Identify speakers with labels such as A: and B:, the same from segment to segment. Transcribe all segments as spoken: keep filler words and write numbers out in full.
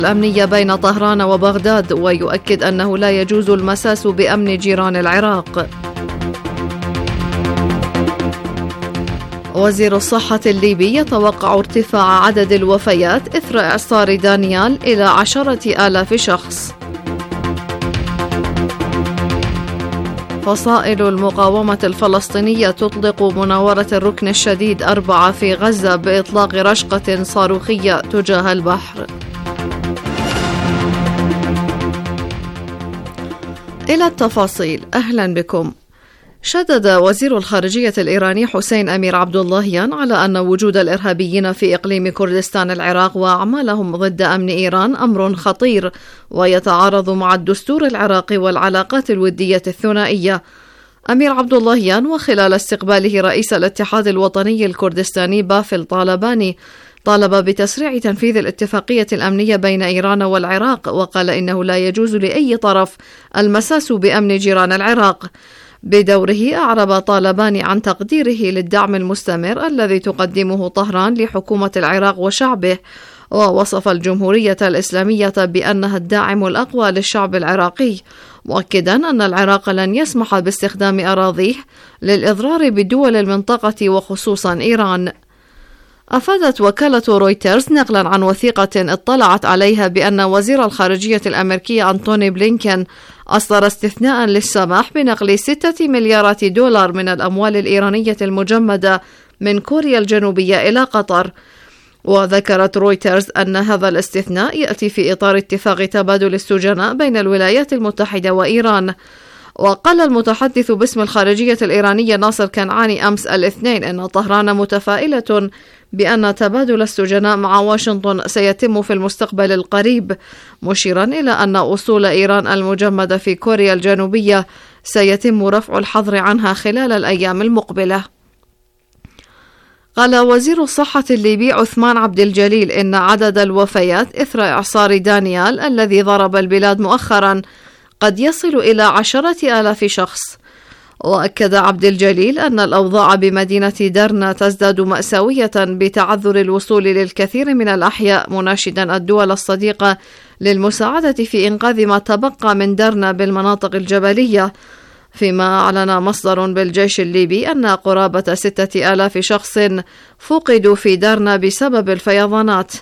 A: الأمنية بين طهران وبغداد، ويؤكد أنه لا يجوز المساس بأمن جيران العراق. وزير الصحة الليبي يتوقع ارتفاع عدد الوفيات إثر إعصار دانيال إلى عشرة آلاف شخص. فصائل المقاومة الفلسطينية تطلق مناورة الركن الشديد أربعة في غزة بإطلاق رشقة صاروخية تجاه البحر. إلى التفاصيل، أهلا بكم. شدد وزير الخارجية الإيراني حسين أمير عبداللهيان على أن وجود الإرهابيين في إقليم كردستان العراق وأعمالهم ضد أمن إيران أمر خطير ويتعارض مع الدستور العراقي والعلاقات الودية الثنائية. أمير عبداللهيان وخلال استقباله رئيس الاتحاد الوطني الكردستاني بافل طالباني طالب بتسريع تنفيذ الاتفاقية الأمنية بين إيران والعراق، وقال إنه لا يجوز لأي طرف المساس بأمن جيران العراق. بدوره أعرب طالبان عن تقديره للدعم المستمر الذي تقدمه طهران لحكومة العراق وشعبه، ووصف الجمهورية الإسلامية بأنها الداعم الأقوى للشعب العراقي، مؤكدا أن العراق لن يسمح باستخدام أراضيه للإضرار بدول المنطقة وخصوصا إيران. أفادت وكالة رويترز نقلا عن وثيقة اطلعت عليها بأن وزير الخارجية الأمريكي أنتوني بلينكين أصدر استثناء للسماح بنقل ستة مليارات دولار من الأموال الإيرانية المجمدة من كوريا الجنوبية إلى قطر. وذكرت رويترز أن هذا الاستثناء يأتي في إطار اتفاق تبادل السجناء بين الولايات المتحدة وإيران. وقال المتحدث باسم الخارجية الإيرانية ناصر كنعاني أمس الاثنين أن طهران متفائلة بأن تبادل السجناء مع واشنطن سيتم في المستقبل القريب، مشيرا إلى أن أصول إيران المجمدة في كوريا الجنوبية سيتم رفع الحظر عنها خلال الأيام المقبلة. قال وزير الصحة الليبي عثمان عبد الجليل إن عدد الوفيات إثر إعصار دانيال الذي ضرب البلاد مؤخرا قد يصل إلى عشرة آلاف شخص. وأكد عبد الجليل أن الأوضاع بمدينة درنا تزداد مأساوية بتعذر الوصول للكثير من الأحياء، مناشدا الدول الصديقة للمساعدة في إنقاذ ما تبقى من درنا بالمناطق الجبلية. فيما أعلن مصدر بالجيش الليبي أن قرابة ستة آلاف شخص فقدوا في درنا بسبب الفيضانات.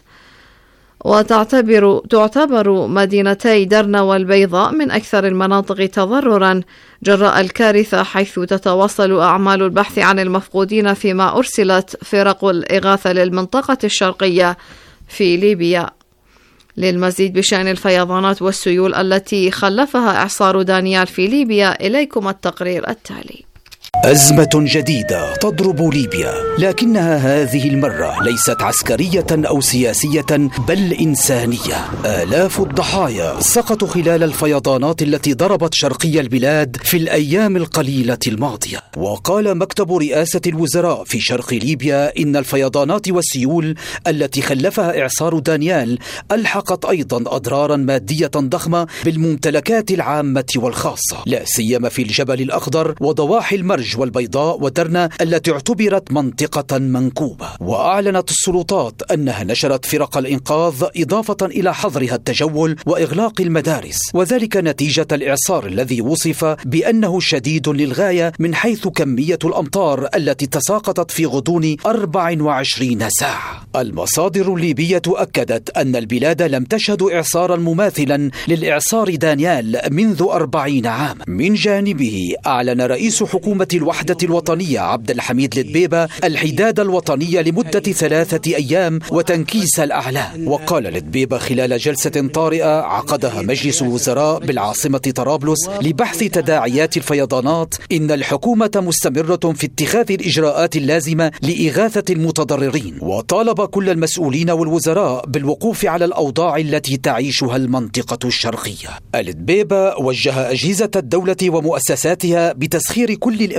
A: وتعتبر تعتبر مدينتي درنا والبيضاء من أكثر المناطق تضررا جراء الكارثة، حيث تتواصل أعمال البحث عن المفقودين فيما أرسلت فرق الإغاثة للمنطقة الشرقية في ليبيا. للمزيد بشأن الفيضانات والسيول التي خلفها إعصار دانيال في ليبيا، إليكم التقرير التالي.
B: أزمة جديدة تضرب ليبيا، لكنها هذه المرة ليست عسكرية أو سياسية بل إنسانية. آلاف الضحايا سقطوا خلال الفيضانات التي ضربت شرقي البلاد في الأيام القليلة الماضية. وقال مكتب رئاسة الوزراء في شرق ليبيا إن الفيضانات والسيول التي خلفها إعصار دانيال ألحقت أيضا أضرارا مادية ضخمة بالممتلكات العامة والخاصة، لا سيما في الجبل الأخضر وضواحي المرج والبيضاء ودرنا التي اعتبرت منطقة منكوبة. وأعلنت السلطات أنها نشرت فرق الإنقاذ إضافة إلى حظرها التجول وإغلاق المدارس، وذلك نتيجة الإعصار الذي وصف بأنه شديد للغاية من حيث كمية الأمطار التي تساقطت في غضون أربع وعشرين ساعة. المصادر الليبية أكدت أن البلاد لم تشهد إعصارا مماثلا للإعصار دانيال منذ أربعين عام. من جانبه أعلن رئيس حكومة الوحدة الوطنية عبد الحميد لدبيبة الحداد الوطني لمدة ثلاثة أيام وتنكيس الأعلام. وقال لدبيبة خلال جلسة طارئة عقدها مجلس الوزراء بالعاصمة طرابلس لبحث تداعيات الفيضانات إن الحكومة مستمرة في اتخاذ الإجراءات اللازمة لإغاثة المتضررين، وطالب كل المسؤولين والوزراء بالوقوف على الأوضاع التي تعيشها المنطقة الشرقية. لدبيبة وجه أجهزة الدولة ومؤسساتها بتسخير كل الإمكانات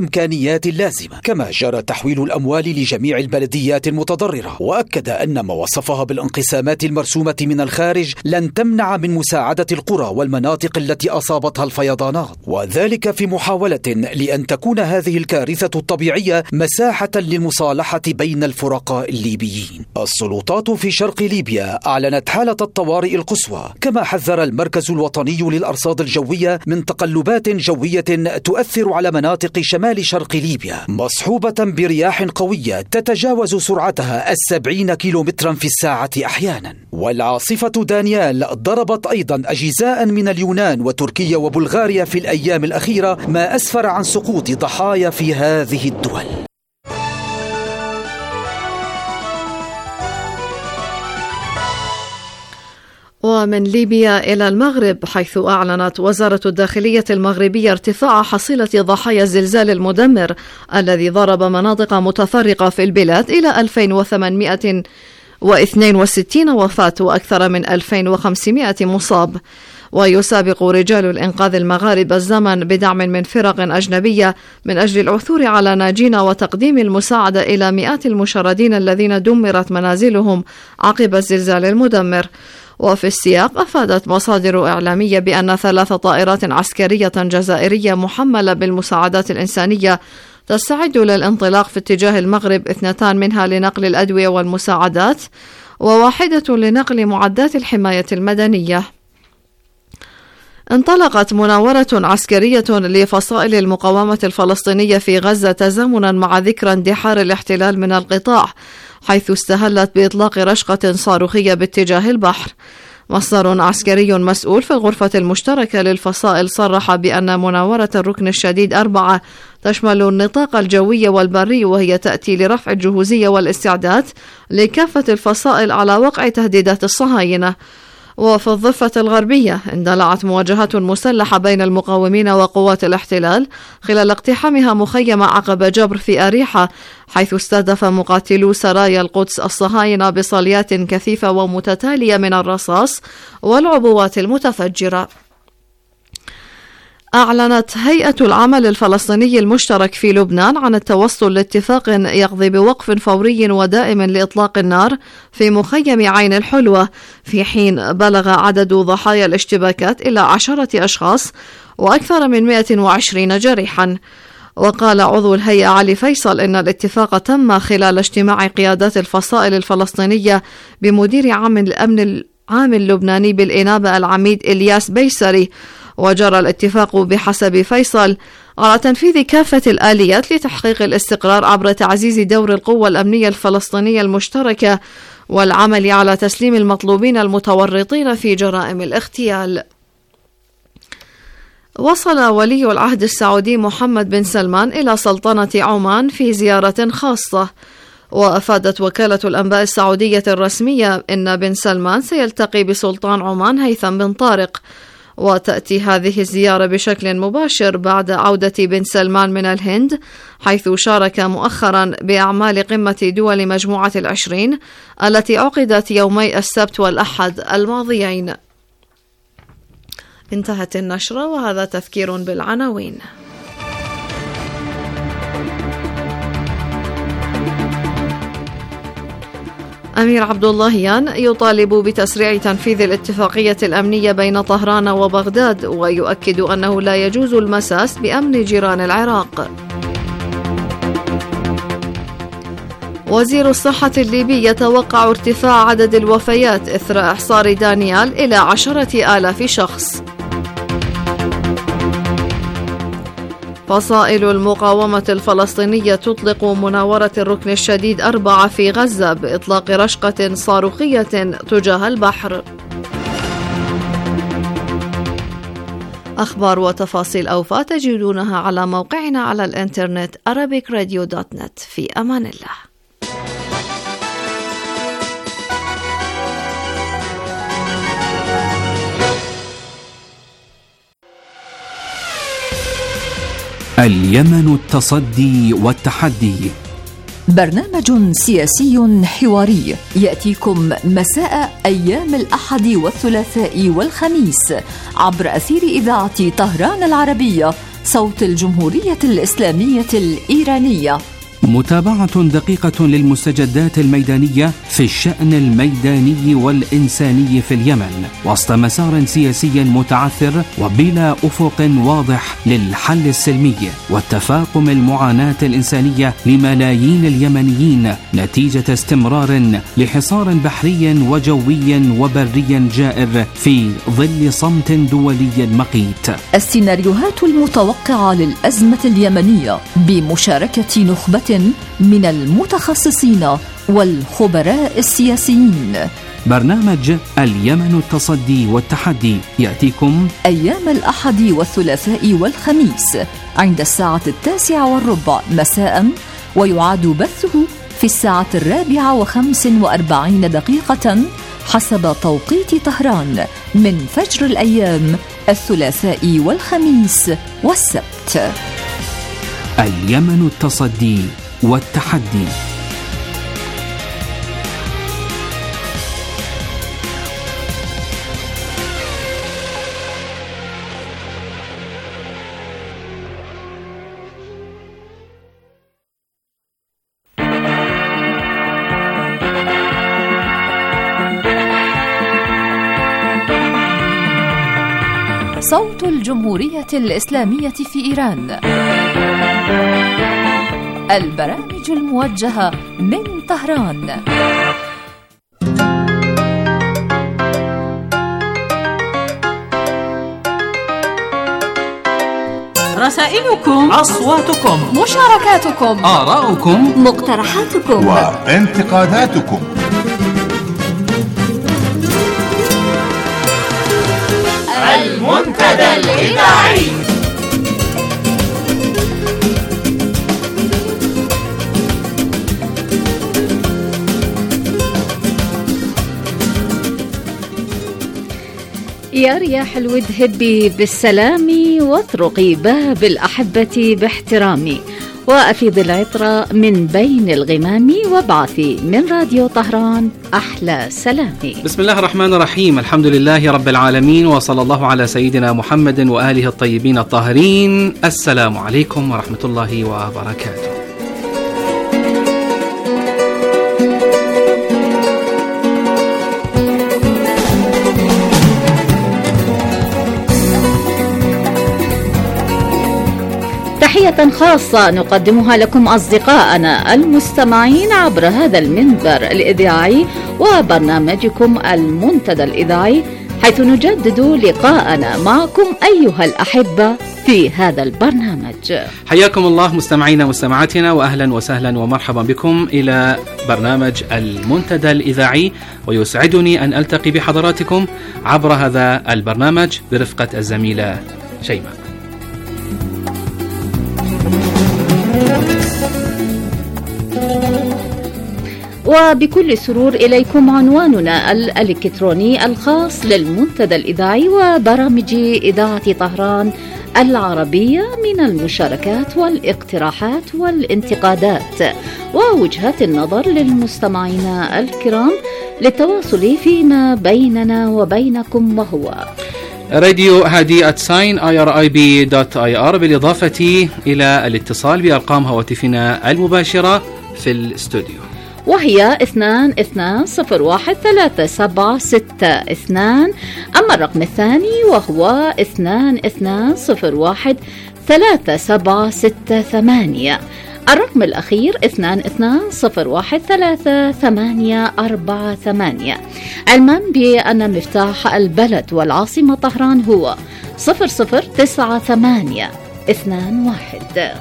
B: الإمكانيات اللازمة، كما جرى تحويل الأموال لجميع البلديات المتضررة. وأكد أن ما وصفها بالانقسامات المرسومة من الخارج لن تمنع من مساعدة القرى والمناطق التي أصابتها الفيضانات، وذلك في محاولة لأن تكون هذه الكارثة الطبيعية مساحة للمصالحة بين الفرقاء الليبيين. السلطات في شرق ليبيا أعلنت حالة الطوارئ القصوى، كما حذر المركز الوطني للأرصاد الجوية من تقلبات جوية تؤثر على مناطق شمال شرق ليبيا، مصحوبة برياح قوية تتجاوز سرعتها السبعين كيلومترا في الساعة أحيانا. والعاصفة دانيال ضربت أيضا أجزاء من اليونان وتركيا وبلغاريا في الأيام الأخيرة، ما أسفر عن سقوط ضحايا في هذه الدول.
A: ومن ليبيا إلى المغرب، حيث أعلنت وزارة الداخلية المغربية ارتفاع حصيلة ضحايا الزلزال المدمر الذي ضرب مناطق متفرقة في البلاد إلى ألفين وثمانمائة واثنين وستين وفاة وأكثر من ألفين وخمسمائة مصاب. ويسابق رجال الإنقاذ المغاربة الزمن بدعم من فرق أجنبية من أجل العثور على ناجين وتقديم المساعدة إلى مئات المشردين الذين دمرت منازلهم عقب الزلزال المدمر. وفي السياق، أفادت مصادر إعلامية بأن ثلاث طائرات عسكرية جزائرية محملة بالمساعدات الإنسانية تستعد للانطلاق في اتجاه المغرب، اثنتان منها لنقل الأدوية والمساعدات وواحدة لنقل معدات الحماية المدنية. انطلقت مناورة عسكرية لفصائل المقاومة الفلسطينية في غزة تزامنا مع ذكرى اندحار الاحتلال من القطاع، حيث استهلت بإطلاق رشقة صاروخية باتجاه البحر. مصدر عسكري مسؤول في الغرفة المشتركة للفصائل صرح بأن مناورة الركن الشديد أربعة تشمل النطاق الجوي والبري، وهي تأتي لرفع الجهوزية والاستعداد لكافة الفصائل على وقع تهديدات الصهاينة. وفي الضفة الغربية، اندلعت مواجهات مسلحة بين المقاومين وقوات الاحتلال خلال اقتحامها مخيم عقبة جبر في أريحة، حيث استهدف مقاتلو سرايا القدس الصهاينة بصليات كثيفة ومتتالية من الرصاص والعبوات المتفجرة. أعلنت هيئة العمل الفلسطيني المشترك في لبنان عن التوصل لاتفاق يقضي بوقف فوري ودائم لإطلاق النار في مخيم عين الحلوة، في حين بلغ عدد ضحايا الاشتباكات إلى عشرة أشخاص وأكثر من مئة وعشرين جريحا. وقال عضو الهيئة علي فيصل إن الاتفاق تم خلال اجتماع قيادات الفصائل الفلسطينية بمدير عام الأمن العام اللبناني بالإنابة العميد إلياس بيسري. وجرى الاتفاق بحسب فيصل على تنفيذ كافة الآليات لتحقيق الاستقرار عبر تعزيز دور القوى الأمنية الفلسطينية المشتركة والعمل على تسليم المطلوبين المتورطين في جرائم الاغتيال. وصل ولي العهد السعودي محمد بن سلمان إلى سلطنة عمان في زيارة خاصة. وأفادت وكالة الأنباء السعودية الرسمية إن بن سلمان سيلتقي بسلطان عمان هيثم بن طارق. وتأتي هذه الزيارة بشكل مباشر بعد عودة بن سلمان من الهند، حيث شارك مؤخرا بأعمال قمة دول مجموعة العشرين التي عقدت يومي السبت والأحد الماضيين. انتهت النشرة، وهذا تذكير بالعناوين. أمير عبد اللهيان يطالب بتسريع تنفيذ الاتفاقية الأمنية بين طهران وبغداد، ويؤكد أنه لا يجوز المساس بأمن جيران العراق. وزير الصحة الليبي يتوقع ارتفاع عدد الوفيات إثر إحصار دانيال إلى عشرة آلاف شخص. فصائل المقاومة الفلسطينية تطلق مناورة الركن الشديد أربعة في غزة بإطلاق رشقة صاروخية تجاه البحر. أخبار وتفاصيل أوفى تجدونها على موقعنا على الإنترنت arabic radio dot net. في أمان الله.
C: اليمن التصدي والتحدي،
D: برنامج سياسي حواري يأتيكم مساء أيام الأحد والثلاثاء والخميس عبر أثير إذاعة طهران العربية صوت الجمهورية الإسلامية الإيرانية.
C: متابعة دقيقة للمستجدات الميدانية في الشأن الميداني والإنساني في اليمن وسط مسار سياسي متعثر وبلا أفق واضح للحل السلمي والتفاقم المعاناة الإنسانية لملايين اليمنيين نتيجة استمرار لحصار بحري وجوي وبري جائر في ظل صمت دولي مقيت.
D: السيناريوهات المتوقعة للأزمة اليمنية بمشاركة نخبة من المتخصصين والخبراء السياسيين.
C: برنامج اليمن التصدي والتحدي يأتيكم
D: أيام الأحد والثلاثاء والخميس عند الساعة التاسعة والربع مساء، ويعاد بثه في الساعة الرابعة وخمس وأربعين دقيقة حسب توقيت طهران من فجر الأيام الثلاثاء والخميس والسبت.
C: اليمن التصدي والتحدي.
D: صوت الجمهورية الإسلامية في إيران. البرامج الموجهة من طهران.
E: رسائلكم،
F: أصواتكم،
E: مشاركاتكم،
C: آراؤكم،
E: مقترحاتكم
F: وانتقاداتكم.
E: المنتدى الإذاعي.
G: يا رياح الود هبي بالسلام واطرقي باب الأحبة باحترامي، وأفيض العطر من بين الغمام، وابعثي من راديو طهران أحلى سلامي.
H: بسم الله الرحمن الرحيم، الحمد لله رب العالمين، وصلى الله على سيدنا محمد وآله الطيبين الطاهرين. السلام عليكم ورحمة الله وبركاته.
G: تحية خاصة نقدمها لكم أصدقائنا المستمعين عبر هذا المنبر الإذاعي وبرنامجكم المنتدى الإذاعي، حيث نجدد لقاءنا معكم أيها الأحبة في هذا البرنامج.
H: حياكم الله مستمعينا مستمعاتنا، وأهلا وسهلا ومرحبا بكم إلى برنامج المنتدى الإذاعي، ويسعدني أن ألتقي بحضراتكم عبر هذا البرنامج برفقة الزميلة شيماء.
G: وبكل سرور إليكم عنواننا الإلكتروني الخاص للمنتدى الإذاعي وبرامج إذاعة طهران العربية من المشاركات والاقتراحات والانتقادات ووجهات النظر للمستمعين الكرام للتواصل فيما بيننا وبينكم، وهو
H: راديو هادي ات ساين اي ار اي بي دوت اي ار، بالإضافة إلى الاتصال بأرقام هواتفنا المباشرة في الاستوديو،
G: وهي اثنان اثنان صفر واحد ثلاثة سبعة ستة اثنان، أما الرقم الثاني وهو اثنان اثنان صفر واحد ثلاثة سبعة ستة ثمانية، الرقم الأخير اثنان اثنان صفر واحد ثلاثة ثمانية أربعة ثمانية، علما بأن مفتاح البلد والعاصمة طهران هو صفر صفر تسعة ثمانية اثنان واحد.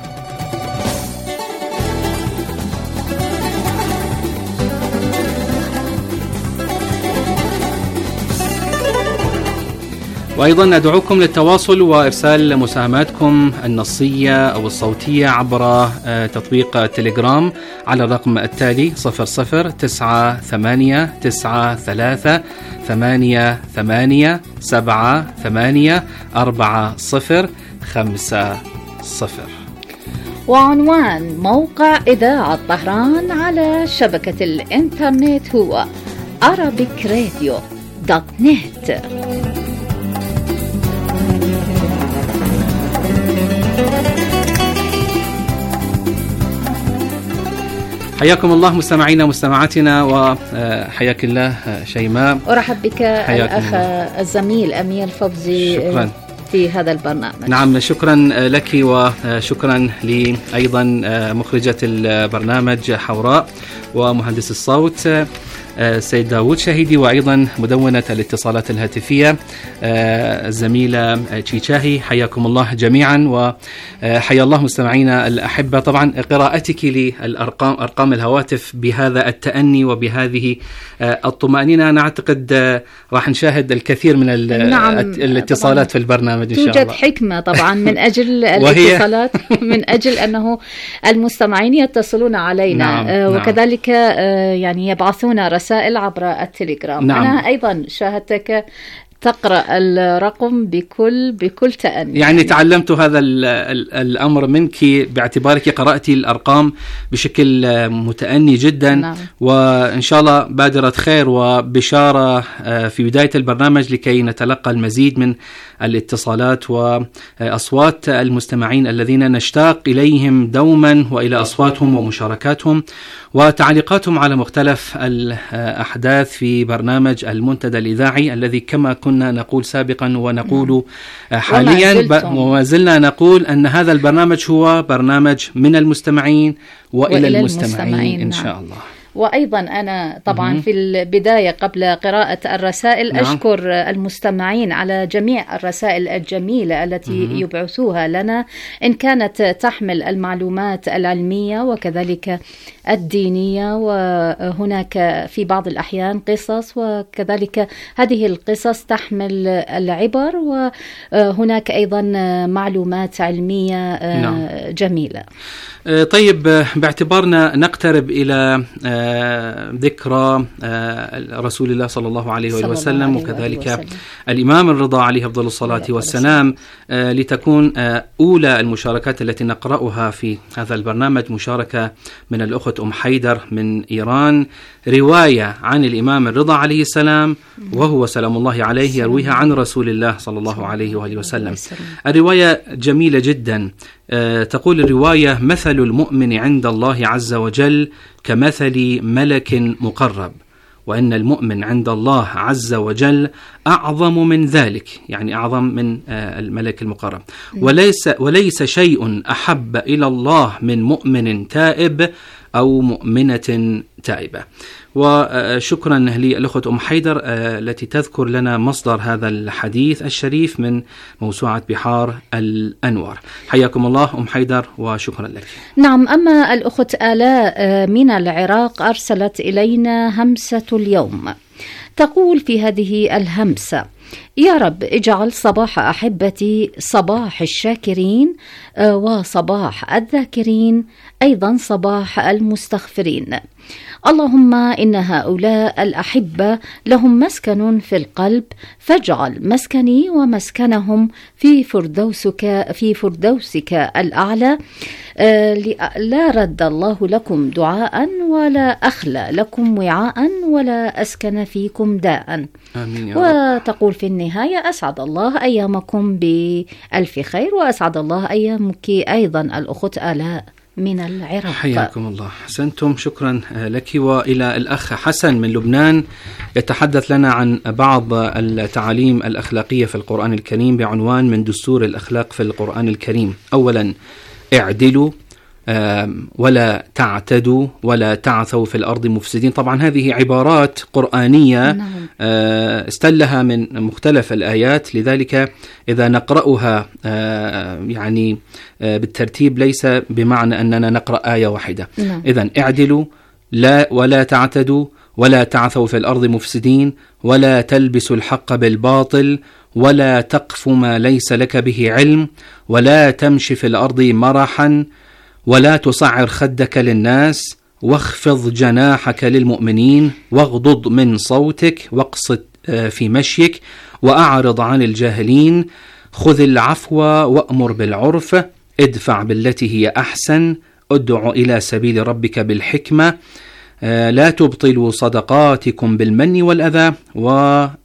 H: وأيضا ندعوكم للتواصل وإرسال مساهماتكم النصية أو الصوتية عبر تطبيق التليجرام على الرقم التالي صفر صفر تسعة ثمانية تسعة ثلاثة ثمانية ثمانية سبعة ثمانية أربعة صفر خمسة صفر.
G: وعنوان موقع إذاعة طهران على شبكة الإنترنت هو arabic radio دوت نت.
H: حياكم الله مستمعينا مستمعاتنا، وحياك الله شيماء.
G: أرحب بك الأخ الزميل أمير فوزي.
H: شكرا
G: في هذا البرنامج.
H: نعم، شكرا لك وشكرا لي أيضا مخرجة البرنامج حوراء، ومهندس الصوت السيد داود شهيدي، وأيضا مدونة الاتصالات الهاتفية الزميلة تشيشاهي. حياكم الله جميعا، وحيا الله مستمعينا الأحبة. طبعا قراءتك للأرقام أرقام الهواتف بهذا التأني وبهذه الطمأنينة، أنا أعتقد راح نشاهد الكثير من
G: نعم
H: الاتصالات في البرنامج إن شاء الله.
G: توجد حكمة طبعا من أجل الاتصالات من أجل أنه المستمعين يتصلون علينا.
H: نعم.
G: آه وكذلك آه يعني يبعثون رسائل عبر التليجرام.
H: نعم.
G: أنا أيضا شاهدتك تقرأ الرقم بكل بكل تأني.
H: يعني تعلمت هذا ال ال الأمر منك باعتبارك قرأتي الأرقام بشكل متأني جدا.
G: نعم.
H: وإن شاء الله بادرة خير وبشارة في بداية البرنامج لكي نتلقى المزيد من الاتصالات وأصوات المستمعين الذين نشتاق إليهم دوما، وإلى أصواتهم ومشاركاتهم وتعليقاتهم على مختلف الأحداث في برنامج المنتدى الإذاعي الذي كما كنا نقول سابقا ونقول حاليا وما زلنا نقول أن هذا البرنامج هو برنامج من المستمعين وإلى, وإلى المستمعين, المستمعين إن شاء الله.
G: وأيضا أنا طبعا م- في البداية قبل قراءة الرسائل نعم. أشكر المستمعين على جميع الرسائل الجميلة التي م- يبعثوها لنا، إن كانت تحمل المعلومات العلمية وكذلك الدينية، وهناك في بعض الأحيان قصص، وكذلك هذه القصص تحمل العبر، وهناك أيضا معلومات علمية نعم. جميلة.
H: طيب، باعتبارنا نقترب إلى ذكرى رسول الله صلى الله عليه وسلم وكذلك وسلم. الإمام الرضا عليه أفضل الصلاة والسلام، لتكون أولى المشاركات التي نقرأها في هذا البرنامج مشاركة من الأخت أم حيدر من إيران، رواية عن الإمام الرضا عليه السلام وهو سلام الله عليه يرويها عن رسول الله صلى الله عليه وآله وسلم. الرواية جميلة جدا. تقول الرواية: مثل المؤمن عند الله عز وجل كمثل ملك مقرب، وأن المؤمن عند الله عز وجل أعظم من ذلك، يعني أعظم من الملك المقرب. وليس, وليس شيء أحب إلى الله من مؤمن تائب أو مؤمنة تائبة. وشكرا للأخت أم حيدر التي تذكر لنا مصدر هذا الحديث الشريف من موسوعة بحار الأنوار. حياكم الله أم حيدر وشكرا لك.
G: نعم. أما الأخت آلاء من العراق أرسلت إلينا همسة اليوم، تقول في هذه الهمسة: يا رب اجعل صباح أحبتي صباح الشاكرين وصباح الذاكرين، أيضا صباح المستغفرين. اللهم إن هؤلاء الأحبة لهم مسكن في القلب، فاجعل مسكني ومسكنهم في فردوسك في فردوسك الأعلى. لا رد الله لكم دعاء، ولا أخلى لكم وعاء، ولا أسكن فيكم داء.
H: آمين يا رب.
G: وتقول في النهاية: أسعد الله أيامكم بألف خير، وأسعد الله أيامك أيضا الأخت آلاء من العراق.
H: حياكم الله. أحسنتم، شكرا لك. وإلى الأخ حسن من لبنان يتحدث لنا عن بعض التعاليم الأخلاقية في القرآن الكريم بعنوان: من دستور الأخلاق في القرآن الكريم. أولا: اعدلوا ولا تعتدوا ولا تعثوا في الأرض مفسدين. طبعا هذه عبارات قرآنية نعم. استلها من مختلف الآيات، لذلك إذا نقرأها يعني بالترتيب ليس بمعنى أننا نقرأ آية واحدة. نعم. إذن اعدلوا لا ولا تعتدوا ولا تعثوا في الأرض مفسدين ولا تلبسوا الحق بالباطل ولا تقف ما ليس لك به علم ولا تمشي في الأرض مرحا ولا تصعر خدك للناس واخفض جناحك للمؤمنين واغضض من صوتك واقصد في مشيك وأعرض عن الجاهلين خذ العفو وأمر بالعرف ادفع بالتي هي أحسن ادع إلى سبيل ربك بالحكمة لا تبطلوا صدقاتكم بالمن والأذى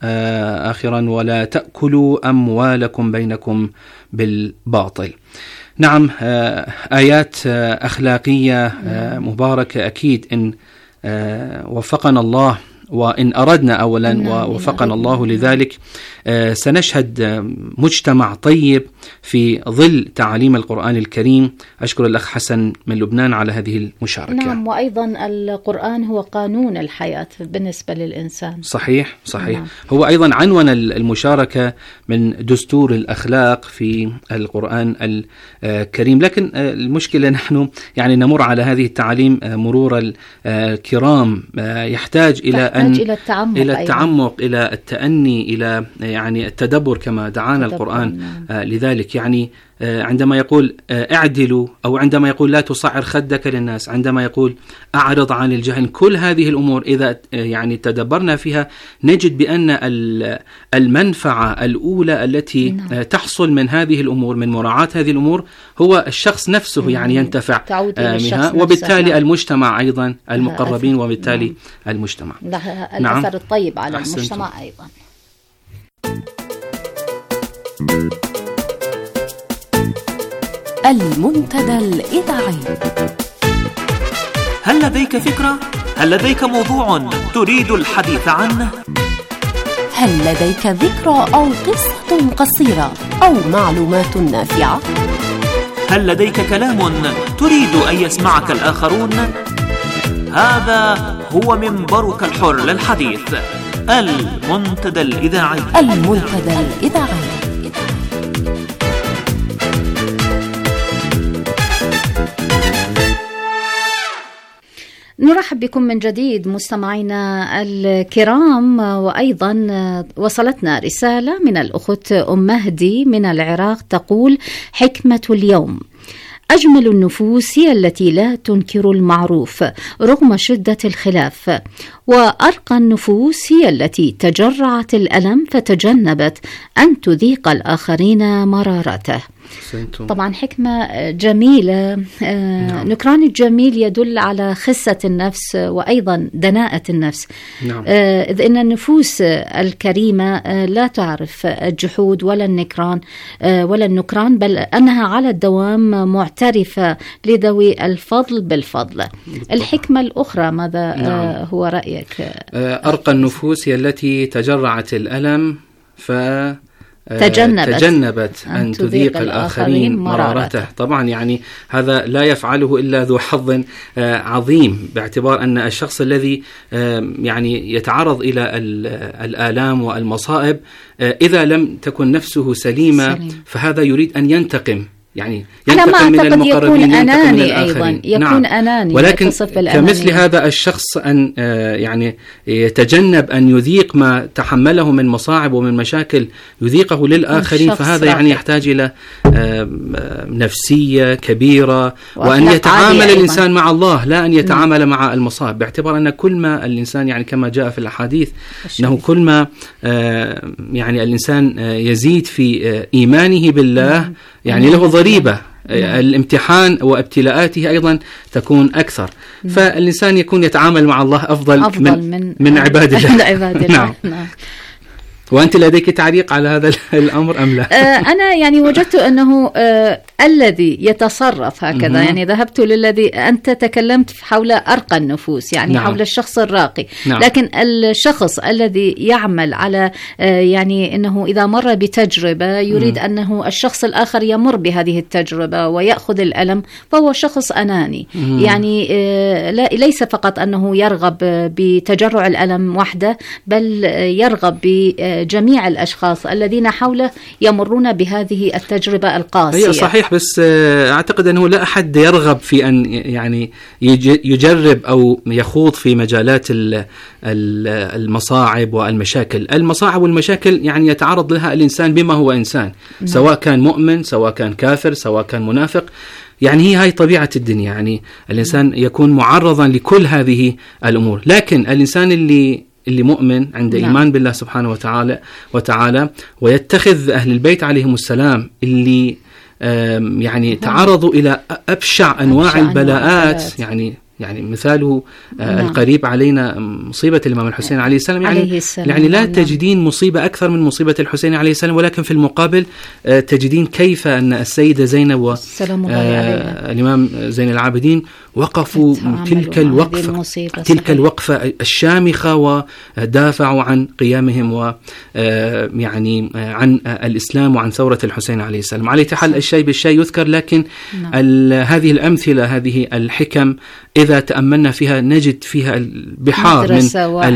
H: وآخرا ولا تأكلوا أموالكم بينكم بالباطل. نعم، آيات أخلاقية مباركة أكيد إن وفقنا الله، وإن أردنا أولا نعم ووفقنا الله لذلك سنشهد مجتمع طيب في ظل تعاليم القرآن الكريم. أشكر الأخ حسن من لبنان على هذه المشاركة.
G: نعم، وأيضا القرآن هو قانون الحياة بالنسبة للإنسان.
H: صحيح صحيح
G: نعم.
H: هو أيضا عنوان المشاركة من دستور الأخلاق في القرآن الكريم، لكن المشكلة نحن يعني نمر على هذه التعاليم مرور الكرام، يحتاج إلى أن
G: إلى التعمق،
H: إلى التعمق إلى التأني، إلى يعني التدبر كما دعانا القرآن آه لذلك. يعني آه عندما يقول آه اعدلوا، أو عندما يقول لا تصعر خدك للناس، عندما يقول أعرض عن الجهل، كل هذه الأمور إذا آه يعني تدبرنا فيها نجد بأن المنفعة الأولى التي آه تحصل من هذه الأمور، من مراعاة هذه الأمور، هو الشخص نفسه يعني ينتفع آه منها، وبالتالي نفسه. المجتمع أيضا المقربين، وبالتالي نعم. المجتمع
G: لها الأثر نعم. الطيب على أحسنتم. المجتمع أيضا.
D: المنتدى الإذاعي.
I: هل لديك فكرة؟ هل لديك موضوع تريد الحديث عنه؟
D: هل لديك ذكرى أو قصة قصيرة أو معلومات نافعة؟
I: هل لديك كلام تريد أن يسمعك الآخرون؟ هذا هو منبرك الحر للحديث، المنتدى الإذاعي.
D: المنتدى الإذاعي.
G: نرحب بكم من جديد مستمعينا الكرام، وأيضا وصلتنا رسالة من الأخت أم مهدي من العراق تقول: حكمة اليوم: أجمل النفوس هي التي لا تنكر المعروف رغم شدة الخلاف، وأرقى النفوس هي التي تجرعت الألم فتجنبت أن تذيق الآخرين مرارته. طبعا حكمة جميلة. نعم. نكران الجميل يدل على خسة النفس وأيضا دناءة النفس. نعم. إذ إن النفوس الكريمة لا تعرف الجحود ولا النكران ولا النكران، بل أنها على الدوام معترفة لذوي الفضل بالفضل. بالطبع. الحكمة الأخرى ماذا نعم. هو رأيك؟
H: أرقى النفوس هي التي تجرعت الألم ف
G: تجنبت,
H: تجنبت أن تذيق الآخرين مرارته. طبعا يعني هذا لا يفعله إلا ذو حظ عظيم، باعتبار أن الشخص الذي يعني يتعرض إلى الآلام والمصائب إذا لم تكن نفسه سليمة سليم. فهذا يريد أن ينتقم، يعني ينتقم من المقربين،
G: يكون أناني أيضا، يكون نعم. أناني،
H: ولكن كمثل هذا الشخص أن يعني يتجنب أن يذيق ما تحمله من مصاعب ومن مشاكل يذيقه للآخرين، فهذا يعني يحتاج إلى نفسية كبيرة، وأن يتعامل الإنسان مع الله لا أن يتعامل م. مع المصائب، باعتبار أن كل ما الإنسان يعني كما جاء في الأحاديث أنه كل ما يعني الإنسان يزيد في إيمانه بالله م. يعني له ضريبة، الامتحان وابتلاءاته أيضا تكون أكثر، فالإنسان يكون يتعامل مع الله أفضل, أفضل من, من, من عباد الله. نعم. نعم. وأنت لديك تعليق على هذا الأمر أم لا؟
G: آه أنا يعني وجدت أنه آه الذي يتصرف هكذا، يعني ذهبت للذي أنت تكلمت حول أرقى النفوس، يعني نعم. حول الشخص الراقي، نعم. لكن الشخص الذي يعمل على آه يعني أنه إذا مر بتجربة يريد مم. أنه الشخص الآخر يمر بهذه التجربة ويأخذ الألم، فهو شخص أناني. مم. يعني آه لا ليس فقط أنه يرغب بتجرع الألم وحده، بل يرغب ب جميع الأشخاص الذين حوله يمرون بهذه التجربة القاسية.
H: هي صحيح، بس أعتقد أنه لا أحد يرغب في أن يعني يجرب أو يخوض في مجالات المصاعب والمشاكل. المصاعب والمشاكل يعني يتعرض لها الإنسان بما هو إنسان، سواء كان مؤمن، سواء كان كافر، سواء كان منافق، يعني هي هاي طبيعة الدنيا، يعني الإنسان يكون معرضا لكل هذه الأمور. لكن الإنسان اللي اللي مؤمن عنده نعم. إيمان بالله سبحانه وتعالى وتعالى ويتخذ أهل البيت عليهم السلام اللي يعني تعرضوا إلى أبشع أنواع أبشع البلاءات، أنواع يعني يعني مثاله آه نعم. القريب علينا مصيبة الإمام الحسين عليه السلام، يعني, عليه السلام. يعني لا نعم. تجدين مصيبة أكثر من مصيبة الحسين عليه السلام، ولكن في المقابل آه تجدين كيف أن السيدة زينب والإمام آه زين العابدين وقفوا تلك الوقفة تلك الوقفة الشامخة ودافعوا عن قيامهم و آه يعني آه عن آه الإسلام وعن ثورة الحسين عليه السلام. على حال الشيء بالشيء يذكر، لكن نعم. هذه الأمثلة هذه الحكم إذا تأملنا فيها نجد فيها البحار من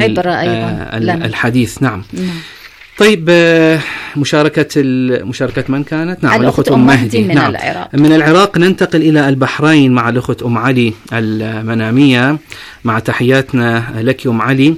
H: الحديث. نعم. نعم. طيب مشاركة مشاركة من كانت؟ نعم الأخت أم مهدي من نعم. العراق. من العراق ننتقل إلى البحرين مع الأخت أم علي المنامية، مع تحياتنا لك أم علي.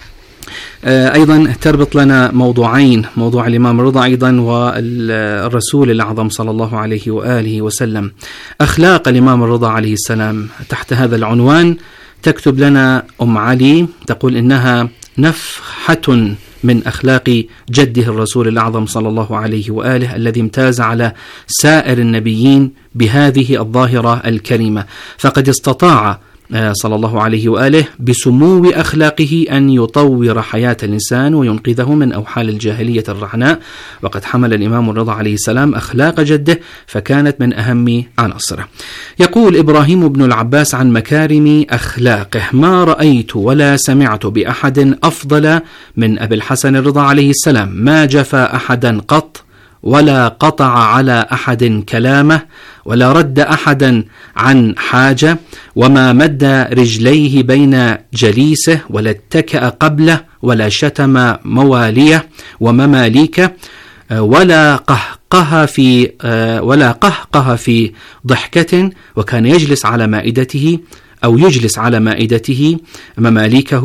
H: أيضا تربط لنا موضوعين، موضوع الإمام الرضا أيضا والرسول الأعظم صلى الله عليه وآله وسلم. أخلاق الإمام الرضا عليه السلام، تحت هذا العنوان تكتب لنا أم علي تقول إنها نفحة من أخلاق جده الرسول الأعظم صلى الله عليه وآله الذي امتاز على سائر النبيين بهذه الظاهرة الكريمة، فقد استطاع صلى الله عليه وآله بسمو أخلاقه أن يطور حياة الإنسان وينقذه من أوحال الجاهلية الرعناء، وقد حمل الإمام الرضا عليه السلام أخلاق جده فكانت من أهم عناصره. يقول إبراهيم بن العباس عن مكارم أخلاقه: ما رأيت ولا سمعت بأحد أفضل من أبي الحسن الرضا عليه السلام، ما جفى أحدا قط ولا قطع على أحد كلامه ولا رد أحدا عن حاجة، وما مد رجليه بين جليسه ولا اتكأ قبله ولا شتم مواليه ومماليكه ولا قهقه في ولا قهقه في ضحكة، وكان يجلس على مائدته أو يجلس على مائدته مماليكه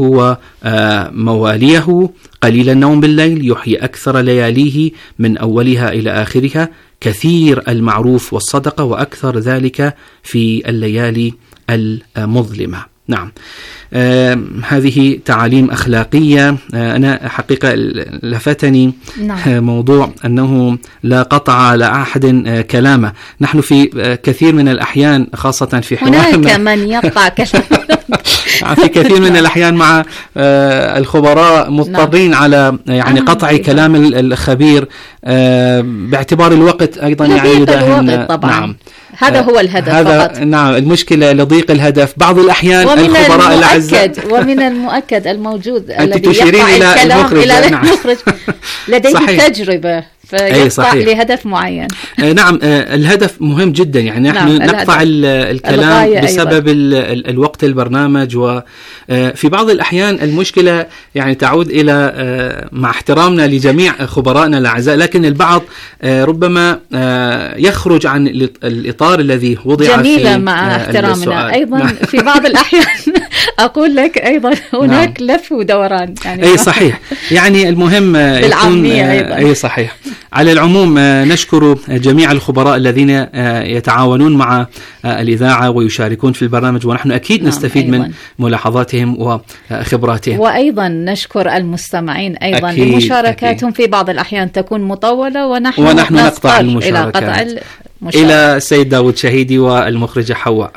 H: ومواليه، قليل النوم بالليل، يحيي أكثر لياليه من أولها إلى آخرها، كثير المعروف والصدقة، وأكثر ذلك في الليالي المظلمة. نعم. آه هذه تعاليم أخلاقية. آه أنا حقيقة لفتني نعم. آه موضوع أنه لا قطع على أحد آه كلامه. نحن في آه كثير من الأحيان خاصة في
G: هناك من يقطع كلامه
H: في كثير من الأحيان مع آه الخبراء مضطرين نعم. على يعني قطع آه كلام الخبير آه باعتبار الوقت أيضا يعني
G: يداهن. طبعا نعم. هذا هو الهدف هذا فقط.
H: نعم المشكلة لضيق الهدف بعض الأحيان الخبراء الأعزاء.
G: ومن المؤكد الموجود
H: الذي تشيرين إلى المخرج,
G: إلى المخرج. لديه صحيح. تجربة فيقطع لهدف معين.
H: نعم الهدف مهم جدا، يعني نحن نعم نقطع الكلام بسبب ال الوقت البرنامج، وفي بعض الأحيان المشكلة يعني تعود إلى مع احترامنا لجميع خبرائنا الأعزاء، لكن البعض ربما يخرج عن الإطار الذي وضع
G: جميلة
H: في
G: مع احترامنا أيضا نعم. في بعض الأحيان أقول لك أيضا هناك نعم. لف ودوران يعني
H: أي صحيح، يعني المهم يكون
G: أيضا.
H: أي صحيح. على العموم نشكر جميع الخبراء الذين يتعاونون مع الإذاعة ويشاركون في البرنامج، ونحن أكيد نعم نستفيد أيضا. من ملاحظاتهم وخبراتهم،
G: وأيضا نشكر المستمعين أيضا لمشاركاتهم. في بعض الأحيان تكون مطولة ونحن,
H: ونحن نقطع
G: المشاركات إلى قطع
H: المشاركة. إلى السيد داود شهيدي والمخرجة حواء.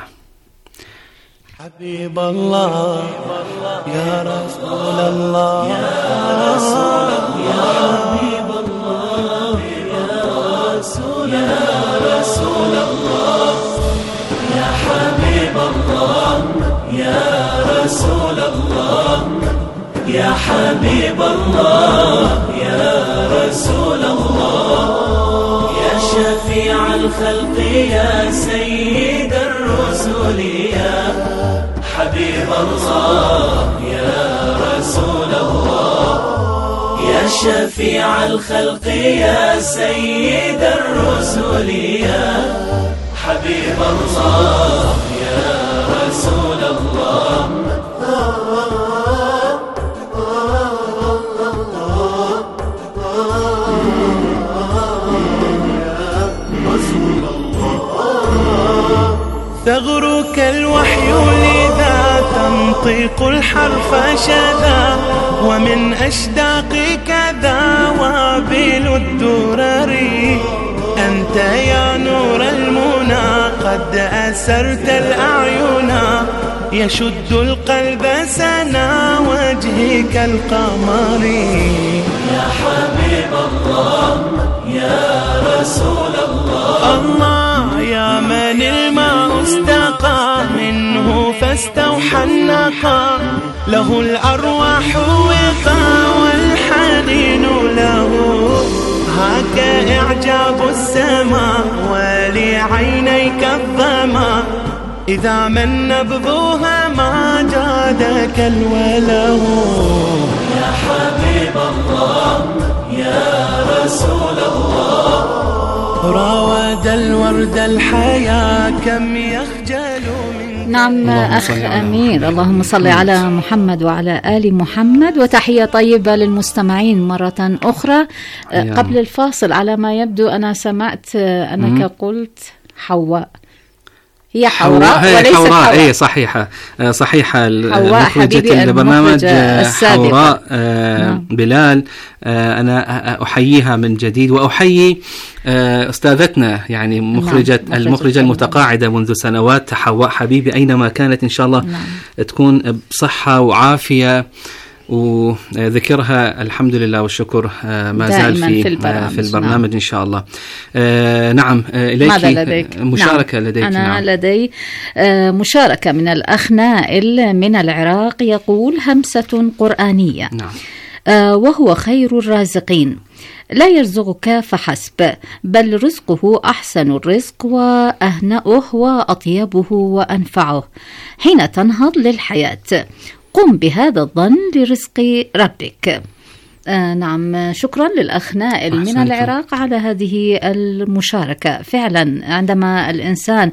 J: حبيب الله يا رسول الله يا رسول الله يا رسول الله يا حبيب الله يا رسول الله يا حبيب الله يا رسول الله يا شفيع الخلق يا سيد الرسل يا حبيب الله يا رسول الله يا شفيع الخلق يا سيد الرسل يا حبيب الله يا رسول الله ثغرك الوحي لذا تنطق الحرف شذا ومن أشداقك ذا وابل الدرر أنت يا نور المنى قد أسرت الأعين يشد القلب سنا وجهك القمر.
K: يا حبيب الله يا رسول الله،
J: الله يا من الماء استقى منه فاستوحى النقى، له الأرواح وقى والحنين له، هاك إعجاب السماء ولعينيك الظما، إذا من نبضها ما جادك الوله.
K: يا حبيب الله يا رسول الله،
J: راود الورد الحياة كم يخجل من.
G: نعم أخ أمير، اللهم صل على محمد وعلى آل محمد. وتحية طيبة للمستمعين مرة أخرى. قبل الفاصل على ما يبدو أنا سمعت أنك قلت حواء، هي حوراء وليست حواء.
H: اي صحيحة صحيحة.
G: مخرجة
H: البرنامج حوراء آه بلال، آه أنا أحييها من جديد، وأحيي آه أستاذتنا يعني مخرجة نعم. المخرجة المتقاعدة منذ سنوات حواء حبيبي، أينما كانت إن شاء الله نعم. تكون بصحة وعافية، وذكرها الحمد لله والشكر ما زال في في البرنامج, في البرنامج نعم. إن شاء الله. آه نعم إليك
G: ماذا لديك؟
H: مشاركة نعم. لديك
G: أنا
H: نعم.
G: لدي آه مشاركة من الأخ نائل من العراق، يقول همسة قرآنية نعم. آه وهو خير الرازقين، لا يرزقك فحسب، بل رزقه أحسن الرزق وأهنأه وأطيبه وأنفعه حين تنهض للحياة، قم بهذا الظن لرزق ربك. آه نعم، شكرا للأخ نائل من العراق على هذه المشاركة. فعلا عندما الإنسان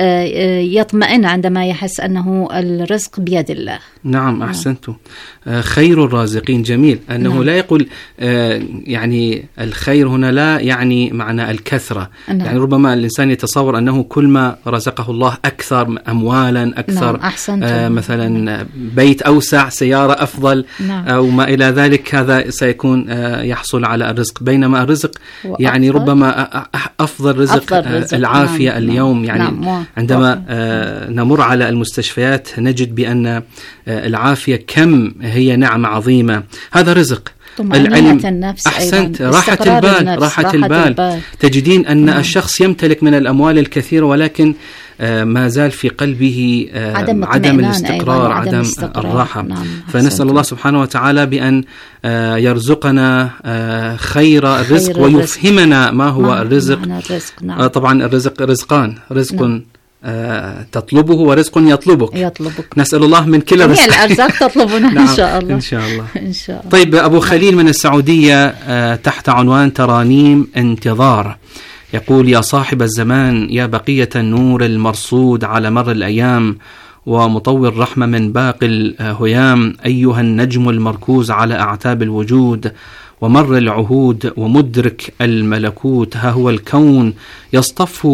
G: آه يطمئن عندما يحس أنه الرزق بيد الله.
H: نعم أحسنتم. آه خير الرازقين، جميل أنه نعم. لا يقول آه يعني الخير هنا لا يعني معنى الكثرة نعم. يعني ربما الإنسان يتصور أنه كل ما رزقه الله أكثر أموالا أكثر نعم. آه مثلا بيت أوسع، سيارة أفضل نعم. أو ما إلى ذلك، هذا سيكون يحصل على الرزق، بينما الرزق يعني ربما أفضل رزق, أفضل رزق العافية نعم. اليوم يعني نعم. عندما نمر على المستشفيات نجد بأن العافية كم هي نعمة عظيمة، هذا رزق.
G: العلم النفس
H: أحسنت، راحة البال، راحة البال. البال تجدين أن نعم. الشخص يمتلك من الأموال الكثير ولكن آه ما زال في قلبه آه عدم, عدم الاستقرار، عدم, عدم الراحة نعم. فنسأل الله سبحانه وتعالى بأن آه يرزقنا آه خير الرزق خير ويفهمنا ما هو نعم. الرزق,
G: الرزق نعم.
H: آه طبعا الرزق رزقان، رزق نعم. آه تطلبه ورزق يطلبك.
G: يطلبك
H: نسأل الله من كل رزق.
G: هي الأرزاق تطلبنا نعم. إن شاء الله
H: إن شاء الله
G: إن شاء الله.
H: طيب أبو خليل من السعودية آه تحت عنوان ترانيم انتظار، يقول: يا صاحب الزمان، يا بقية النور المرصود على مر الأيام ومطوي الرحمة من باقي الهيام، أيها النجم المركوز على أعتاب الوجود ومر العهود ومدرك الملكوت، ها هو الكون يصطف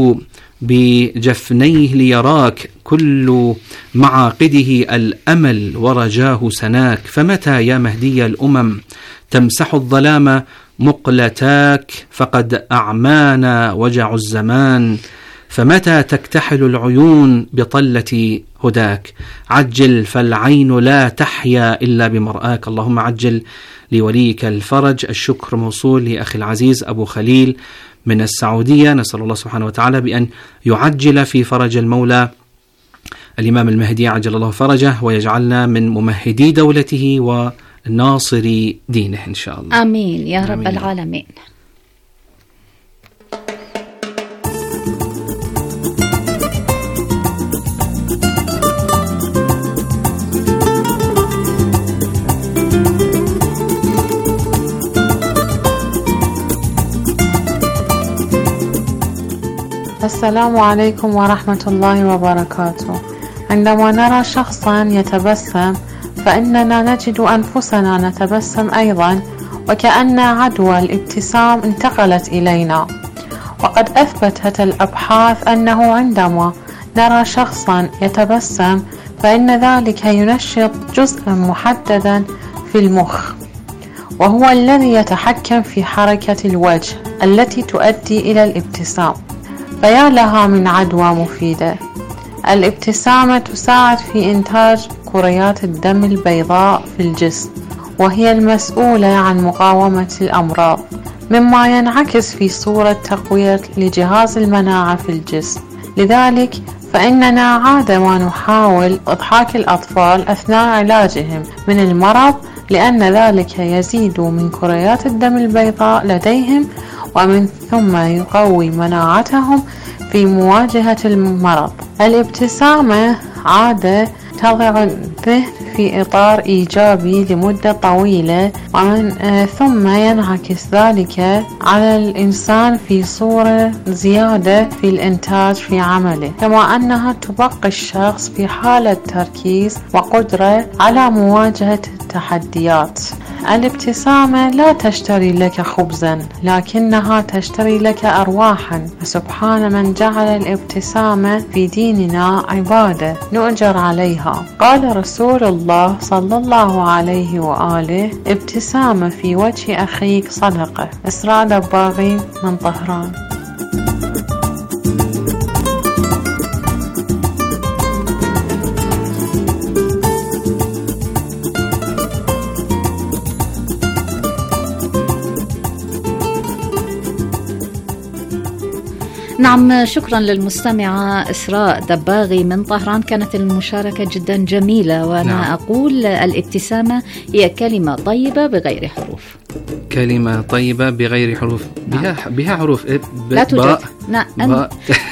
H: بجفنيه ليراك، كل معاقده الأمل ورجاه سناك، فمتى يا مهدي الأمم تمسح الظلام مقلتاك، فقد أعمانا وجع الزمان، فمتى تكتحل العيون بطلة هداك، عجل فالعين لا تحيا إلا بمرآك، اللهم عجل لوليك الفرج. الشكر موصول لأخي العزيز أبو خليل من السعودية، نسأل الله سبحانه وتعالى بأن يعجل في فرج المولى الإمام المهدي عجل الله فرجه، ويجعلنا من ممهدي دولته وناصري دينه إن شاء الله.
G: آمين يا رب آمين. العالمين.
L: السلام عليكم ورحمة الله وبركاته. عندما نرى شخصا يتبسم فإننا نجد أنفسنا نتبسم أيضا، وكأن عدوى الابتسام انتقلت إلينا. وقد أثبتت الأبحاث أنه عندما نرى شخصا يتبسم فإن ذلك ينشط جزءا محددا في المخ، وهو الذي يتحكم في حركة الوجه التي تؤدي إلى الابتسام. فيا لها من عدوى مفيدة. الابتسامة تساعد في إنتاج كريات الدم البيضاء في الجسم، وهي المسؤولة عن مقاومة الأمراض، مما ينعكس في صورة تقوية لجهاز المناعة في الجسم. لذلك فإننا عادة نحاول إضحاك الأطفال أثناء علاجهم من المرض، لأن ذلك يزيد من كريات الدم البيضاء لديهم، ومن ثم يقوي مناعتهم في مواجهة المرض. الابتسامة عادة تضع الذهن في إطار إيجابي لمدة طويلة، ومن ثم ينعكس ذلك على الإنسان في صورة زيادة في الإنتاج في عمله، كما أنها تبقي الشخص في حالة تركيز وقدرة على مواجهة التحديات. الابتسامة لا تشتري لك خبزا، لكنها تشتري لك أرواحا، فسبحان من جعل الابتسامة في ديننا عبادة نؤجر عليها. قال رسول الله صلى الله عليه وآله: ابتسامة في وجه أخيك صدقة. إسراء دباغي من طهران.
G: نعم، شكرا للمستمعة إسراء دباغي من طهران، كانت المشاركة جدا جميلة. وأنا نعم. أقول الابتسامة هي كلمة طيبة بغير حروف.
H: كلمة طيبة بغير حروف. نعم. بها بها حروف ب...
G: لا توجد. نعم.
H: أنت...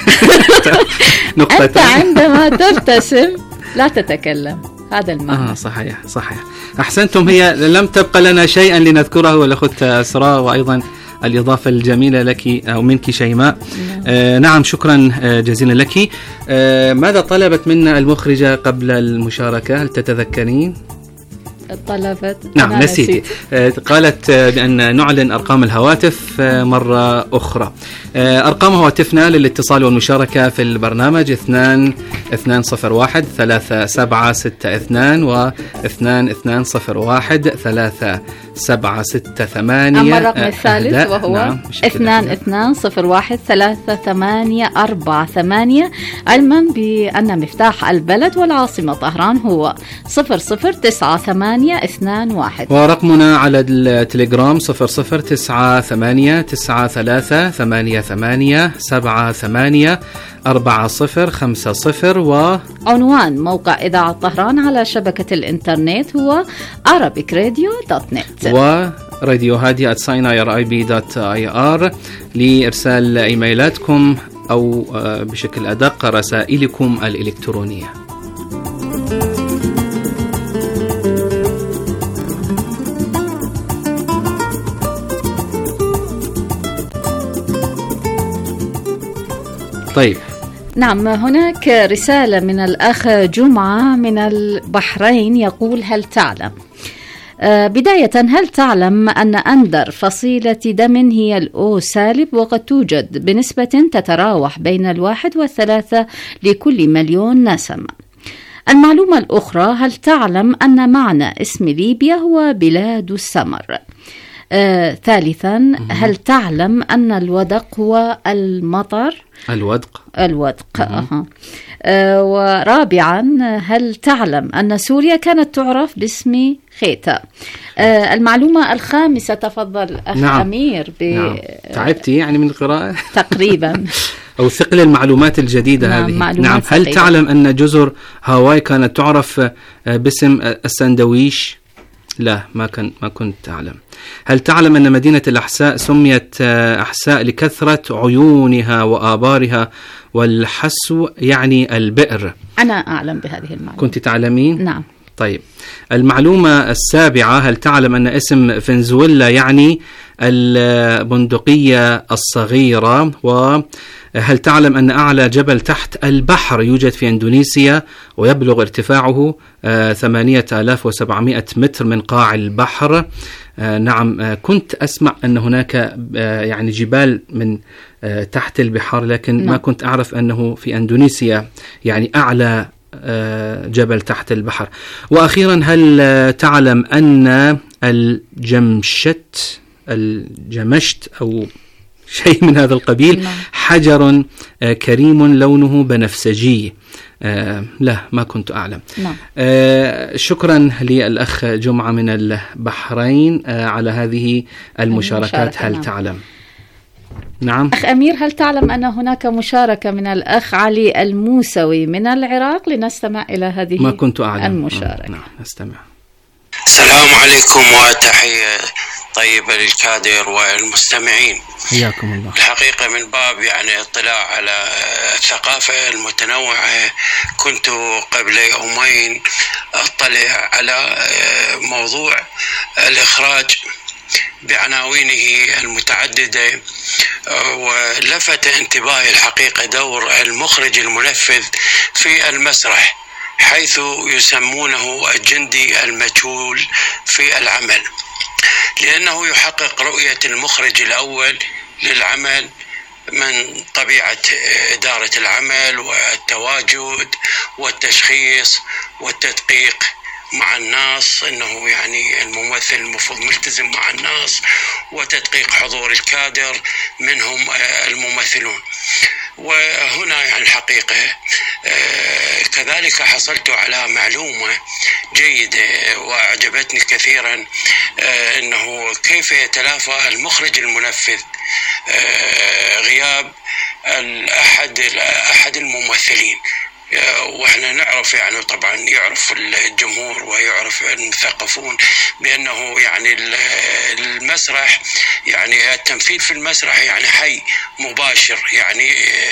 G: أنت عندما تبتسم لا تتكلم، هذا المعنى.
H: آه صحيح صحيح، أحسنتم. هي لم تبقى لنا شيئا لنذكره والأخت إسراء، وأيضا الإضافة الجميلة لك أو منك شيماء. آه نعم، شكرا جزيلا لك. آه ماذا طلبت منا المخرجة قبل المشاركة؟ هل تتذكرين؟
G: طلبت
H: نعم نسيتي. آه قالت آه بأن نعلن أرقام الهواتف آه مرة أخرى. آه أرقام هواتفنا للاتصال والمشاركة في البرنامج اثنان اثنان صفر واحد ثلاثة سبعة ستة اثنان واثنان اثنان صفر واحد ثلاثة سبعة ستة ثمانية.
G: أما الرقم الثالث وهو نعم اثنان اثنان صفر واحد ثلاثة ثمانية أربعة ثمانية، علما بأن مفتاح البلد والعاصمة طهران هو صفر صفر تسعة ثمانية اثنان واحد.
H: ورقمنا على التليجرام صفر صفر تسعة ثمانية تسعة ثلاثة ثمانية ثمانية سبعة ثمانية أربعة صفر خمسة صفر.
G: وعنوان موقع إذاعة طهران على شبكة الإنترنت هو arabic radio dot net
H: وراديو هادي at sinai dot i r لإرسال إيميلاتكم أو بشكل أدق رسائلكم الإلكترونية. طيب،
G: نعم، هناك رسالة من الأخ جمعة من البحرين يقول: هل تعلم آه بداية هل تعلم أن أندر فصيلة دم هي الأو سالب، وقد توجد بنسبة تتراوح بين الواحد والثلاثة لكل مليون نسمة. المعلومة الأخرى: هل تعلم أن معنى اسم ليبيا هو بلاد السمر. آه ثالثا، هل تعلم أن الودق هو المطر؟
H: الودق
G: الودق أه. آه ورابعا، هل تعلم أن سوريا كانت تعرف باسم خيتا؟ آه المعلومة الخامسة، تفضل أخ نعم. أمير ب...
H: نعم. تعبتي يعني من القراءة
G: تقريبا
H: أو ثقل المعلومات الجديدة نعم. هذه نعم. هل ثقيلة. تعلم أن جزر هاواي كانت تعرف باسم السندويش؟ لا، ما كان ما كنت أعلم. هل تعلم أن مدينة الأحساء سميت أحساء لكثرة عيونها وآبارها، والحسو يعني البئر؟
G: أنا أعلم بهذه المعلومة.
H: كنت تعلمين؟
G: نعم.
H: طيب، المعلومة السابعة: هل تعلم أن اسم فنزويلا يعني البندقية الصغيرة؟ وهل تعلم أن أعلى جبل تحت البحر يوجد في إندونيسيا ويبلغ ارتفاعه ثمانية آلاف وسبعمائة متر من قاع البحر؟ آه نعم، آه كنت أسمع أن هناك آه يعني جبال من آه تحت البحار، لكن نعم. ما كنت أعرف أنه في إندونيسيا يعني أعلى آه جبل تحت البحر. وأخيرا، هل آه تعلم أن الجمشت الجمشت أو شيء من هذا القبيل نعم. حجر كريم لونه بنفسجي. آه لا ما كنت أعلم.
G: نعم.
H: آه شكرا للأخ جمعة من البحرين آه على هذه المشاركات.
G: المشاركة.
H: هل
G: نعم.
H: تعلم؟ نعم.
G: أخ أمير، هل تعلم أن هناك مشاركة من الأخ علي الموسوي من العراق؟ لنستمع إلى هذه
H: ما كنت أعلم.
G: المشاركة.
H: نعم نستمع.
M: السلام عليكم وتحية طيبة للكادر والمستمعين.
H: حياكم الله.
M: الحقيقة من باب يعني اطلاع على الثقافة المتنوعة، كنت قبل يومين اطلع على موضوع الإخراج بعناوينه المتعددة، ولفت انتباهي الحقيقة دور المخرج المنفذ في المسرح، حيث يسمونه الجندي المجهول في العمل، لأنه يحقق رؤية المخرج الأول للعمل من طبيعة إدارة العمل والتواجد والتشخيص والتدقيق مع الناس، أنه يعني الممثل المفروض ملتزم مع الناس، وتدقيق حضور الكادر منهم الممثلون. وهنا يعني الحقيقة كذلك حصلت على معلومة جيدة وأعجبتني كثيرا، أنه كيف يتلافى المخرج المنفذ غياب أحد أحد الممثلين. واحنا نعرف يعني طبعا يعرف الجمهور ويعرف المثقفون بأنه يعني المسرح يعني التمثيل في المسرح يعني حي مباشر، يعني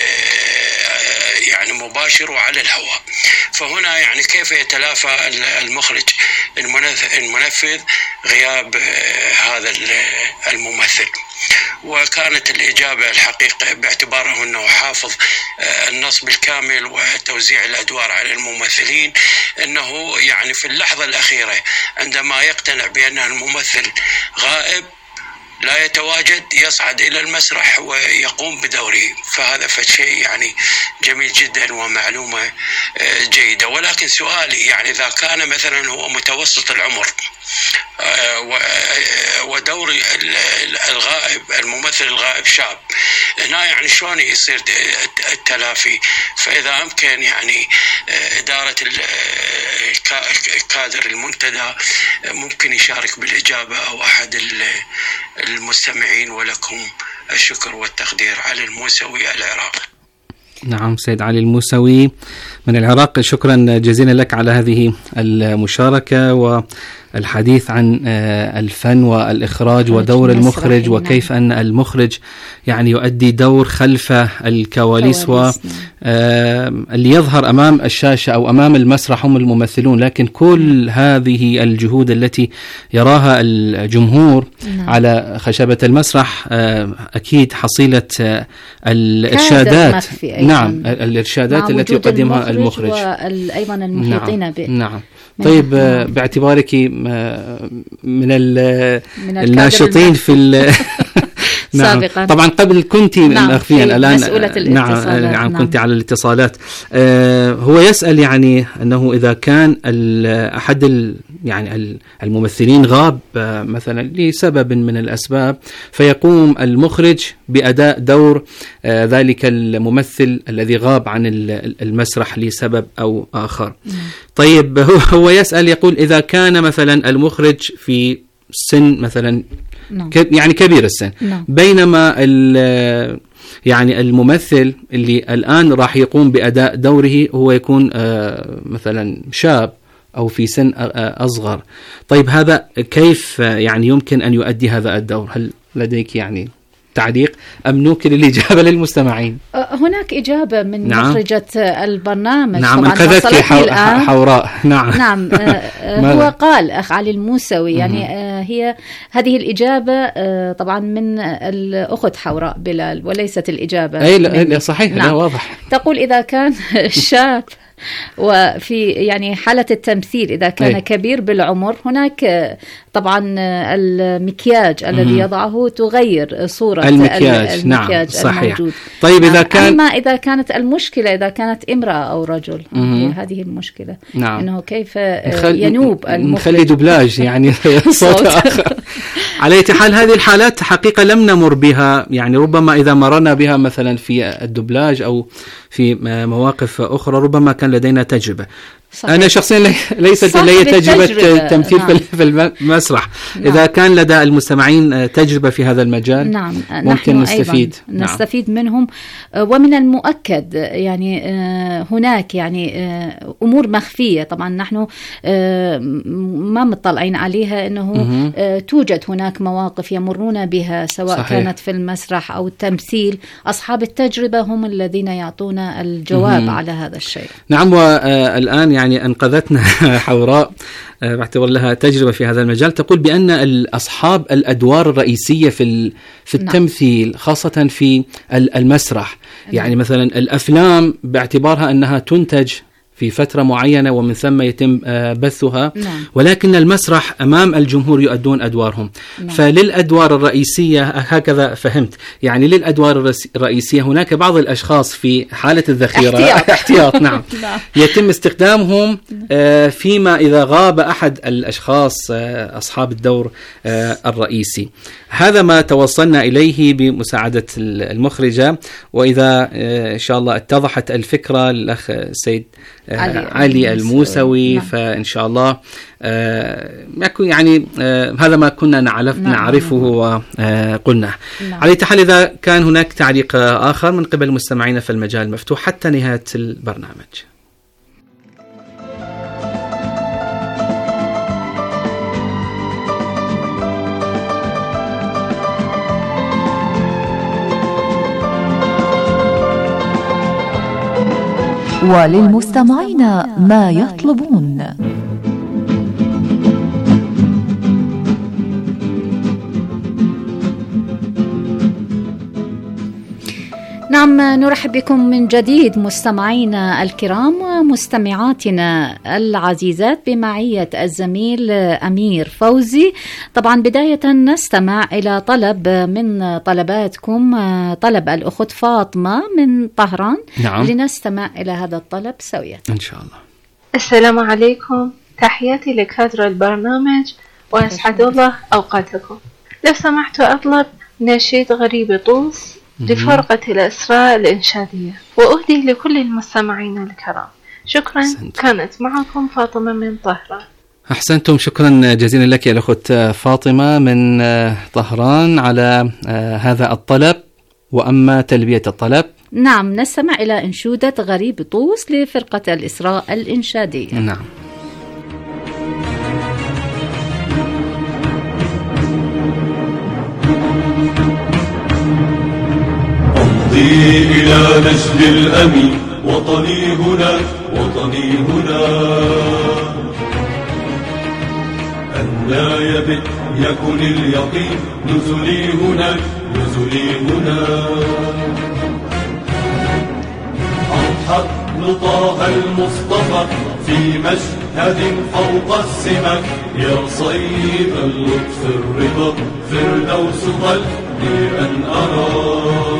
M: يعني مباشر وعلى الهواء. فهنا يعني كيف يتلافى المخرج المنفذ غياب هذا الممثل؟ وكانت الإجابة الحقيقة باعتباره أنه حافظ النص بالكامل وتوزيع الأدوار على الممثلين، أنه يعني في اللحظة الأخيرة عندما يقتنع بأن الممثل غائب لا يتواجد يصعد إلى المسرح ويقوم بدوره. فهذا فشيء يعني جميل جدا ومعلومة جيدة. ولكن سؤالي يعني إذا كان مثلا هو متوسط العمر ودور الغائب الممثل الغائب شاب، هنا يعني شلون يصير التلافي؟ فإذا أمكن يعني إدارة الكادر المنتدى ممكن يشارك بالإجابة أو أحد المستمعين. ولكم الشكر والتقدير. علي الموسوي، العراق.
H: نعم سيد علي الموسوي من العراق، شكرا جزيلا لك على هذه المشاركة والحديث عن الفن والإخراج ودور المخرج، وكيف أن المخرج يعني يؤدي دور خلف الكواليس، واللي يظهر أمام الشاشة أو أمام المسرح هم الممثلون، لكن كل هذه الجهود التي يراها الجمهور نعم. على خشبة المسرح أكيد حصيلة الإرشادات، نعم الإرشادات التي يقدمها المخرج
G: وأيضا المحيطين
H: نعم.
G: به.
H: نعم. طيب نعم. باعتبارك من, من الناشطين في نعم. سابقا. طبعا قبل كنت نعم. مخفيا الآن
G: مسؤولة الاتصالات.
H: نعم. نعم.
G: نعم
H: كنت على الاتصالات. آه هو يسأل يعني أنه إذا كان أحد يعني الممثلين غاب آه مثلا لسبب من الأسباب، فيقوم المخرج بأداء دور آه ذلك الممثل الذي غاب عن المسرح لسبب أو آخر. نعم. طيب هو, هو يسأل يقول إذا كان مثلا المخرج في سن مثلا نعم. يعني كبير السن نعم. بينما يعني الممثل اللي الآن راح يقوم بأداء دوره هو يكون مثلا شاب أو في سن أصغر، طيب هذا كيف يعني يمكن أن يؤدي هذا الدور؟ هل لديك يعني تعليق أم نوكل الإجابة للمستمعين؟
G: هناك إجابة من نعم. مخرجة البرنامج.
H: نعم انقذتك حو... حوراء. نعم
G: نعم هو قال أخ علي الموسوي يعني هي هذه الإجابة طبعا من الأخت حوراء بلال وليست الإجابة
H: أي لا صحيح. نعم. لا واضح.
G: تقول إذا كان شاب وفي يعني حالة التمثيل إذا كان
H: أي.
G: كبير بالعمر هناك طبعا المكياج الذي يضعه تغير صورة
H: المكياج,
G: المكياج
H: نعم صحيح.
G: الموجود.
H: طيب إذا كان
G: أما إذا كانت المشكلة إذا كانت امرأة أو رجل هذه المشكلة،
H: نعم.
G: إنه كيف
H: نخل...
G: ينوب
H: نخلي دبلاج يعني صوت آخر. على أي حال هذه الحالات حقيقة لم نمر بها، يعني ربما إذا مررنا بها مثلا في الدبلاج أو في مواقف أخرى ربما كان لدينا تجربة. صحيح. أنا شخصيا ليست لي تجربة تمثيل نعم. في المسرح. نعم. إذا كان لدى المستمعين تجربة في هذا المجال
G: نعم.
H: ممكن نستفيد
G: نعم. نستفيد منهم. ومن المؤكد يعني هناك يعني أمور مخفية طبعا نحن ما مطلعين عليها، أنه مه. توجد هناك مواقف يمرون بها سواء صحيح. كانت في المسرح أو التمثيل. أصحاب التجربة هم الذين يعطون الجواب مه. على هذا الشيء.
H: نعم. والآن يعني يعني أنقذتنا حوراء باعتبار لها تجربة في هذا المجال، تقول بأن أصحاب الأدوار الرئيسية في في التمثيل خاصة في المسرح، يعني مثلا الأفلام باعتبارها أنها تنتج في فترة معينة ومن ثم يتم بثها، نعم. ولكن المسرح أمام الجمهور يؤدون أدوارهم، نعم. فللأدوار الرئيسية هكذا فهمت، يعني للأدوار الرئيسية هناك بعض الأشخاص في حالة الذخيرة
G: احتياط,
H: احتياط نعم. يتم استخدامهم فيما إذا غاب أحد الأشخاص أصحاب الدور الرئيسي. هذا ما توصلنا إليه بمساعدة المخرجة، وإذا إن شاء الله اتضحت الفكرة للأخ سيد علي, علي الموسوي، نعم. فإن شاء الله يكون يعني هذا ما كنا نعرف نعم. نعرفه وقلنا. نعم. على حال إذا كان هناك تعليق آخر من قبل المستمعين فالمجال مفتوح حتى نهاية البرنامج.
D: وللمستمعين ما يطلبون.
G: نعم، نرحب بكم من جديد مستمعينا الكرام ومستمعاتنا العزيزات بمعية الزميل أمير فوزي. طبعا بداية نستمع إلى طلب من طلباتكم، طلب الأخت فاطمة من طهران.
H: نعم.
G: لنستمع إلى هذا الطلب سويا
H: إن شاء الله.
L: السلام عليكم، تحياتي لكادر البرنامج وأسعد الله أوقاتكم. لو سمحتوا أطلب نشيد غريب طوس لفرقة الأسراء الإنشادية، وأهدي لكل المستمعين الكرام. شكرا. أحسنت. كانت معكم فاطمة من طهران.
H: أحسنتم، شكرا جزيلا لك يا الأخت فاطمة من طهران على هذا الطلب. وأما تلبية الطلب،
G: نعم، نستمع إلى أنشودة غريب طوس لفرقة الإسراء الإنشادية.
H: نعم.
K: إلى نجد الأمين، وطني هنا وطني هنا، أن لا يبت يكن اليقين، نزلي هنا نزلي هنا. أضحت لطه المصطفى في مشهد فوق السمك، يا صيب اللطف الرضا فردوس قلبي أن أرى.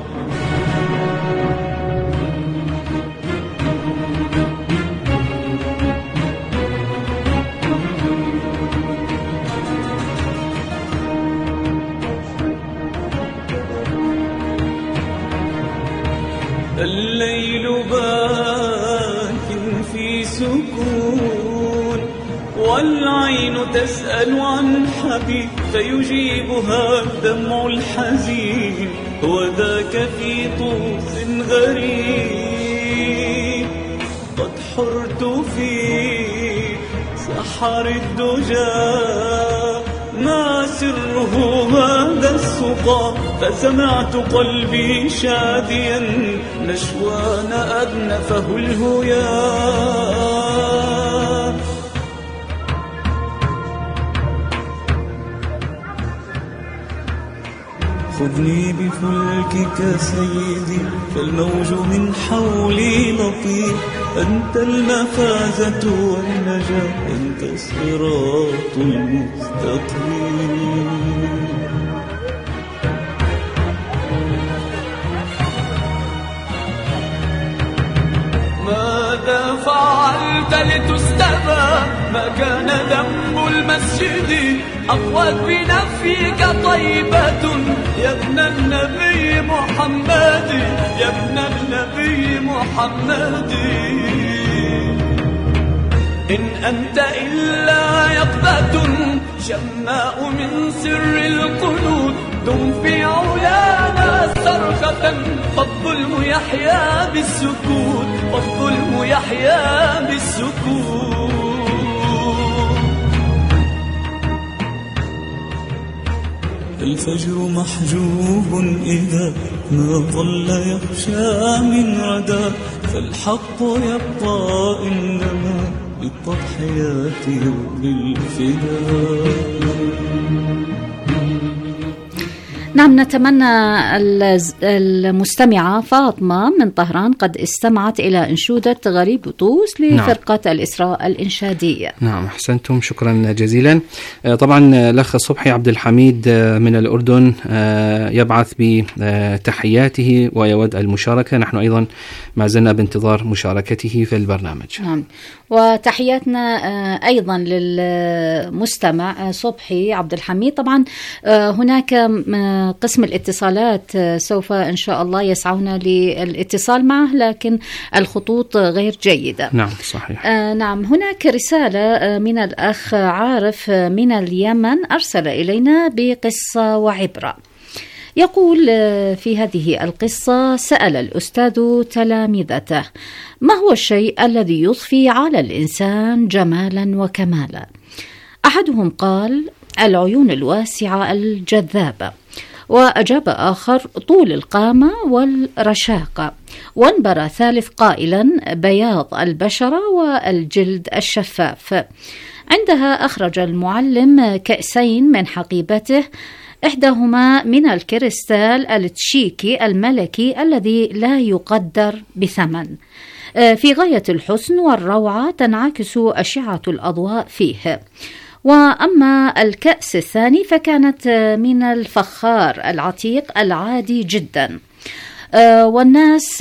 J: الليل باك في سكون، والعين تسأل عن حبيب فيجيبها الدمع الحزين، وذاك في طوس غريب قد حرت في سحر الدجى، ما سره هذا السقى، فسمعت قلبي شاديا نشوان أدنفه الهيا. خذني بفلكك سيدي فالموج من حولي لطيف، أنت المفازة والنجاة، أنت الصراط المستقيم. ماذا فعلت لتستبى؟ ما كان ذنب المسجد أقوت بنفيك طيبة، يا ابن النبي محمد، يا ابن النبي محمد. إن أنت إلا يقظة شماء من سر القلوب، دم في علانا صرخة، فالظلم يحيا بالسكوت، فالظلم يحيا بالسكوت. الفجر محجوب إذا ما ظل يخشى من ردى، فالحق يبقى إنما بالتضحيات وبالفداء.
G: نعم، نتمنى المستمعة فاطمة من طهران قد استمعت إلى أنشودة غريب بطوس لفرقة نعم. الإسراء الإنشادية.
H: نعم، أحسنتم، شكرا جزيلا. طبعا الأخ صبحي عبد الحميد من الأردن يبعث بتحياته ويود المشاركة. نحن أيضا ما زلنا بانتظار مشاركته في البرنامج.
G: نعم، وتحياتنا أيضا للمستمع صبحي عبد الحميد. طبعا هناك قسم الاتصالات سوف إن شاء الله يسعون للاتصال معه، لكن الخطوط غير جيدة.
H: نعم صحيح.
G: آه نعم، هناك رسالة من الأخ عارف من اليمن أرسل إلينا بقصة وعبرة. يقول في هذه القصة: سأل الأستاذ تلامذته ما هو الشيء الذي يضفي على الإنسان جمالا وكمالا؟ أحدهم قال: العيون الواسعة الجذابة. وأجاب آخر: طول القامة والرشاقة. وانبرى ثالث قائلا: بياض البشرة والجلد الشفاف. عندها أخرج المعلم كأسين من حقيبته، إحداهما من الكريستال التشيكي الملكي الذي لا يقدر بثمن، في غاية الحسن والروعة، تنعكس أشعة الأضواء فيه. وأما الكأس الثاني فكانت من الفخار العتيق العادي جدا، والناس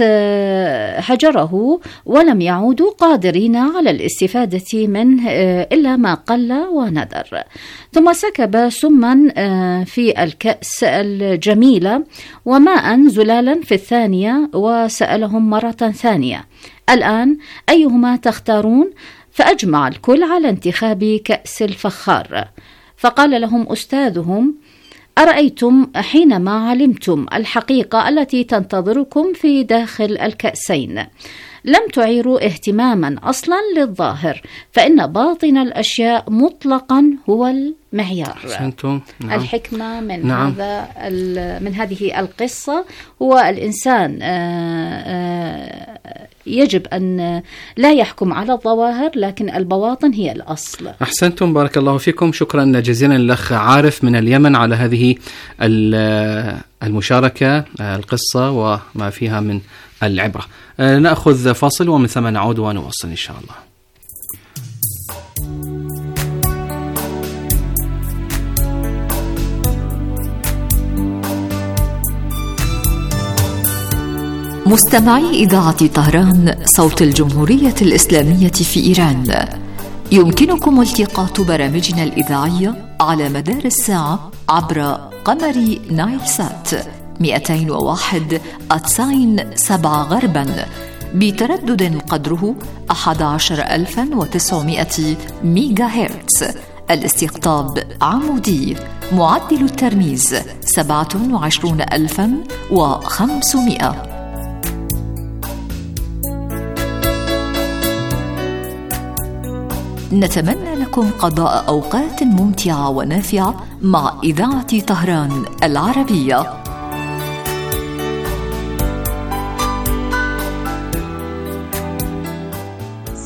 G: هجره ولم يعودوا قادرين على الاستفادة منه إلا ما قل وندر. ثم سكب سما في الكأس الجميلة وماء زلالا في الثانية، وسألهم مرة ثانية: الآن أيهما تختارون؟ فأجمع الكل على انتخاب كأس الفخار. فقال لهم أستاذهم: أرأيتم حينما علمتم الحقيقة التي تنتظركم في داخل الكأسين لم تعيروا اهتماما أصلا للظاهر، فإن باطن الأشياء مطلقا هو المعيار.
H: نعم.
G: الحكمة من نعم. هذا من هذه القصة هو الإنسان يجب أن لا يحكم على الظواهر، لكن البواطن هي الأصل.
H: أحسنتم، بارك الله فيكم. شكرا جزيلا للأخ عارف من اليمن على هذه المشاركة، القصة وما فيها من العبرة. نأخذ فاصل ومن ثم نعود ونواصل إن شاء الله.
D: مستمعي إذاعة طهران صوت الجمهورية الإسلامية في إيران، يمكنكم التقاط برامجنا الإذاعية على مدار الساعة عبر قمر نايل سات مئتين وواحد أتساين سبعة غربا بتردد قدره أحد عشر ألفا وتسعمائة ميجا هرتز. الاستقطاب عمودي، معدل الترميز سبعة وعشرون ألفا وخمسمائة. نتمنى لكم قضاء أوقات ممتعة ونافعة مع إذاعة طهران العربية.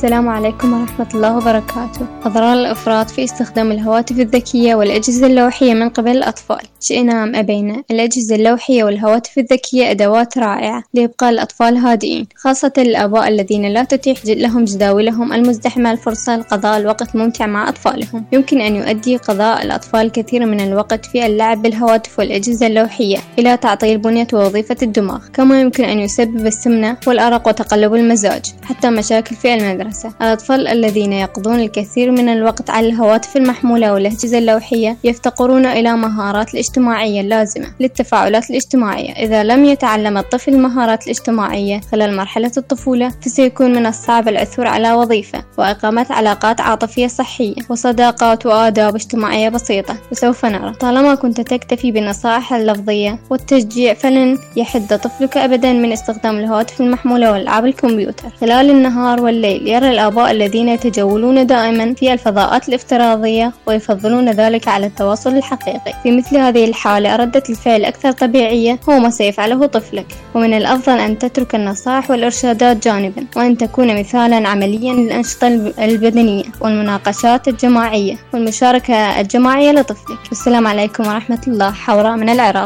N: السلام عليكم ورحمة الله وبركاته. أضرار الإفراط في استخدام الهواتف الذكية والأجهزة اللوحية من قبل الأطفال. شئنا أم أبينا، الأجهزة اللوحية والهواتف الذكية أدوات رائعة لإبقاء الأطفال هادئين، خاصة الآباء الذين لا تتيح لهم جداولهم المزدحمة الفرصة لقضاء الوقت ممتع مع أطفالهم. يمكن أن يؤدي قضاء الأطفال الكثير من الوقت في اللعب بالهواتف والأجهزة اللوحية إلى تعطيل بنية ووظيفة الدماغ، كما يمكن أن يسبب السمنة والأرق وتقلب المزاج، حتى مشاكل في المدرسة. الأطفال الذين يقضون الكثير من الوقت على الهواتف المحمولة والأجهزة اللوحية يفتقرون إلى مهارات الاجتماعية اللازمة للتفاعلات الاجتماعية. إذا لم يتعلم الطفل المهارات الاجتماعية خلال مرحلة الطفولة، فسيكون من الصعب العثور على وظيفة وإقامة علاقات عاطفية صحية وصداقات وآداب اجتماعية بسيطة. وسوف نرى، طالما كنت تكتفي بالنصائح اللفظية والتشجيع، فلن يحد طفلك أبدا من استخدام الهواتف المحمولة والألعاب الكمبيوتر. خلال النهار والليل يرى الآباء الذين يتجولون دائما في الفضاءات الافتراضية ويفضلون ذلك على التواصل الحقيقي. في مثل هذه الحالة ردة الفعل أكثر طبيعية هو ما سيفعله طفلك، ومن الأفضل أن تترك النصائح والإرشادات جانبا، وأن تكون مثالا عمليا للأنشطة البدنية والمناقشات الجماعية والمشاركة الجماعية لطفلك. والسلام عليكم ورحمة الله. حوراء من العراق.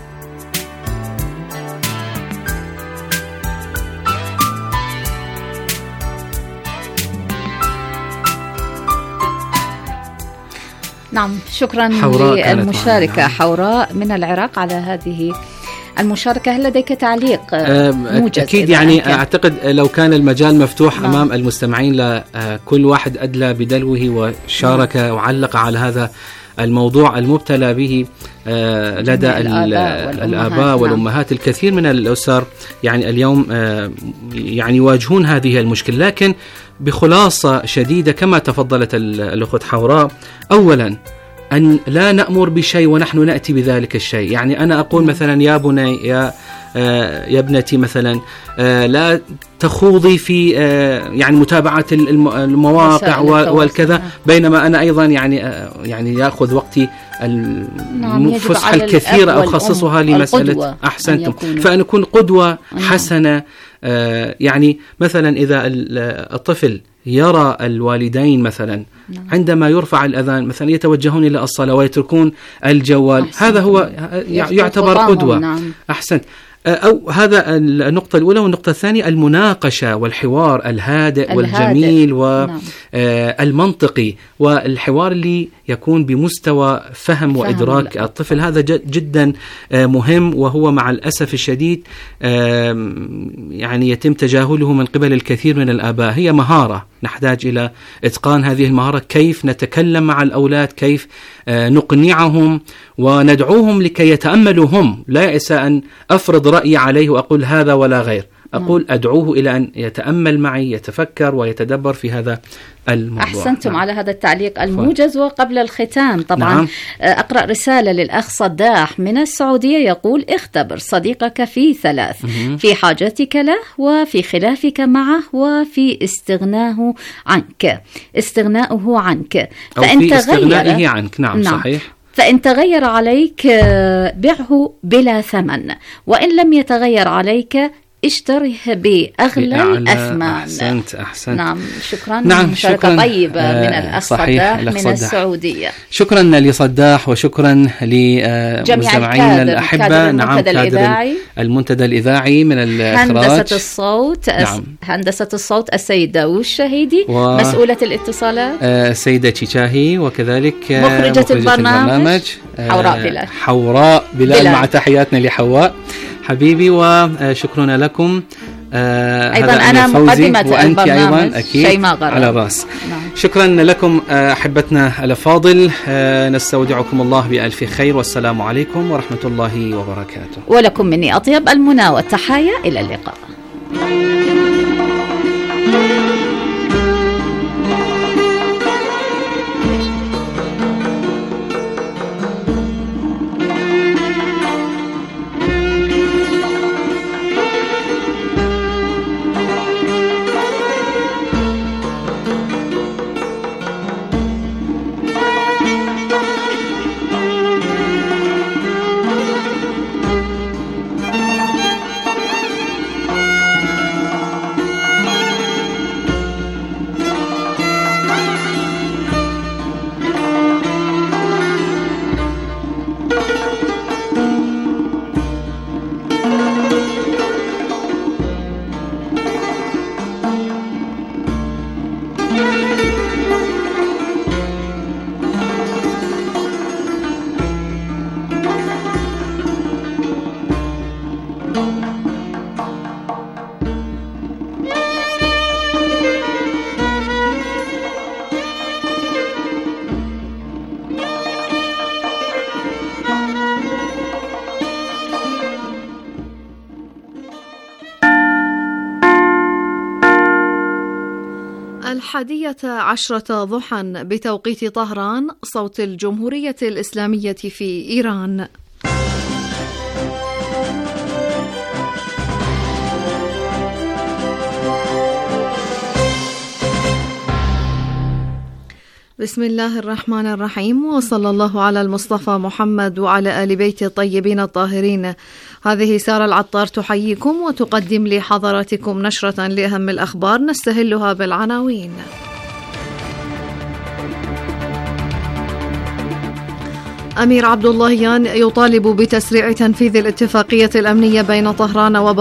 G: نعم، شكرا للمشاركة حوراء من العراق على هذه المشاركة. هل لديك تعليق موجز؟
H: أكيد، يعني أعتقد لو كان المجال مفتوح نعم. أمام المستمعين لكل واحد أدلى بدلوه وشارك نعم. وعلق على هذا الموضوع المبتلى به لدى الآباء, الآباء والأمهات. نعم. الكثير من الأسر يعني اليوم يعني يواجهون هذه المشكلة، لكن بخلاصة شديدة كما تفضلت الأخت حوراء، أولا أن لا نأمر بشيء ونحن نأتي بذلك الشيء. يعني أنا أقول مثلا يا بني يا آه يا ابنتي مثلا آه لا تخوضي في آه يعني متابعة المواقع والكذا، بينما أنا أيضا يعني آه يعني يأخذ وقتي الفسحة الكثيرة أو أخصصها لمسألة. أحسنتم، فأن نكون قدوة حسنة. آه يعني مثلا إذا الطفل يرى الوالدين مثلا نعم. عندما يرفع الأذان مثلا يتوجهون إلى الصلاة ويتركون الجوال، أحسنت. هذا هو يعتبر قدوة. نعم. أحسنت. أو هذا النقطة الأولى. والنقطة الثانية المناقشة والحوار الهادئ, الهادئ. والجميل والمنطقي نعم. والحوار اللي يكون بمستوى فهم, فهم وإدراك لا. الطفل. هذا جدا مهم، وهو مع الأسف الشديد يعني يتم تجاهله من قبل الكثير من الآباء. هي مهارة نحتاج إلى إتقان هذه المهارة، كيف نتكلم مع الأولاد، كيف نقنعهم وندعوهم لكي يتأملوا هم. لا يأس أن أفرض رأيي عليه وأقول هذا ولا غير، أقول أدعوه إلى أن يتأمل معي، يتفكر ويتدبر في هذا الموضوع.
G: أحسنتم
H: نعم.
G: على هذا التعليق الموجز. وقبل الختام طبعا نعم. أقرأ رسالة للأخ صداح من السعودية يقول: اختبر صديقك في ثلاث: م- في حاجتك له، وفي خلافك معه، وفي استغناه عنك استغناؤه عنك.
H: أو في استغنائه عنك. نعم, نعم. صحيح.
G: فإن تغير عليك بعه بلا ثمن، وإن لم يتغير عليك اشتره بأغلى الأثمان.
H: أحسنت أحسنت.
G: نعم، شكرا.
H: نعم،
G: مشاركة
H: شكرا.
G: طيبة آه من الأخ صداح من صداح. السعودية.
H: شكرا لصداح، وشكرا لمستمعينا الأحبة. نعم، كادر المنتدى الإذاعي من الإخراج،
G: هندسة الصوت نعم. هندسة الصوت السيدة والشهيدي، و... مسؤولة الاتصالات
H: آه سيدة تشيشاهي، وكذلك
G: مخرجة, مخرجة البرنامج, البرنامج آه حوراء بلال.
H: حوراء بلال, بلال. مع تحياتنا لحواء حبيبي، وشكرا لكم. آه
G: أيضا أنا مقدمة
H: وأنت
G: البرنامج
H: أيضا أكيد
G: شيماء
H: على الرأس.
G: نعم.
H: شكرا لكم أحبتنا الأفاضل. آه نستودعكم الله بألف خير، والسلام عليكم ورحمة الله وبركاته.
G: ولكم مني أطيب المنى والتحايا، إلى اللقاء.
A: الحادية عشرة ضحى بتوقيت طهران، صوت الجمهورية الإسلامية في إيران. بسم الله الرحمن الرحيم، وصلى الله على المصطفى محمد وعلى آل بيت الطيبين الطاهرين. هذه سارة العطار تحييكم وتقدم لحضراتكم نشرة لأهم الأخبار نستهلها بالعناوين. أمير عبد اللهيان يطالب بتسريع تنفيذ الاتفاقية الأمنية بين طهران وبغداد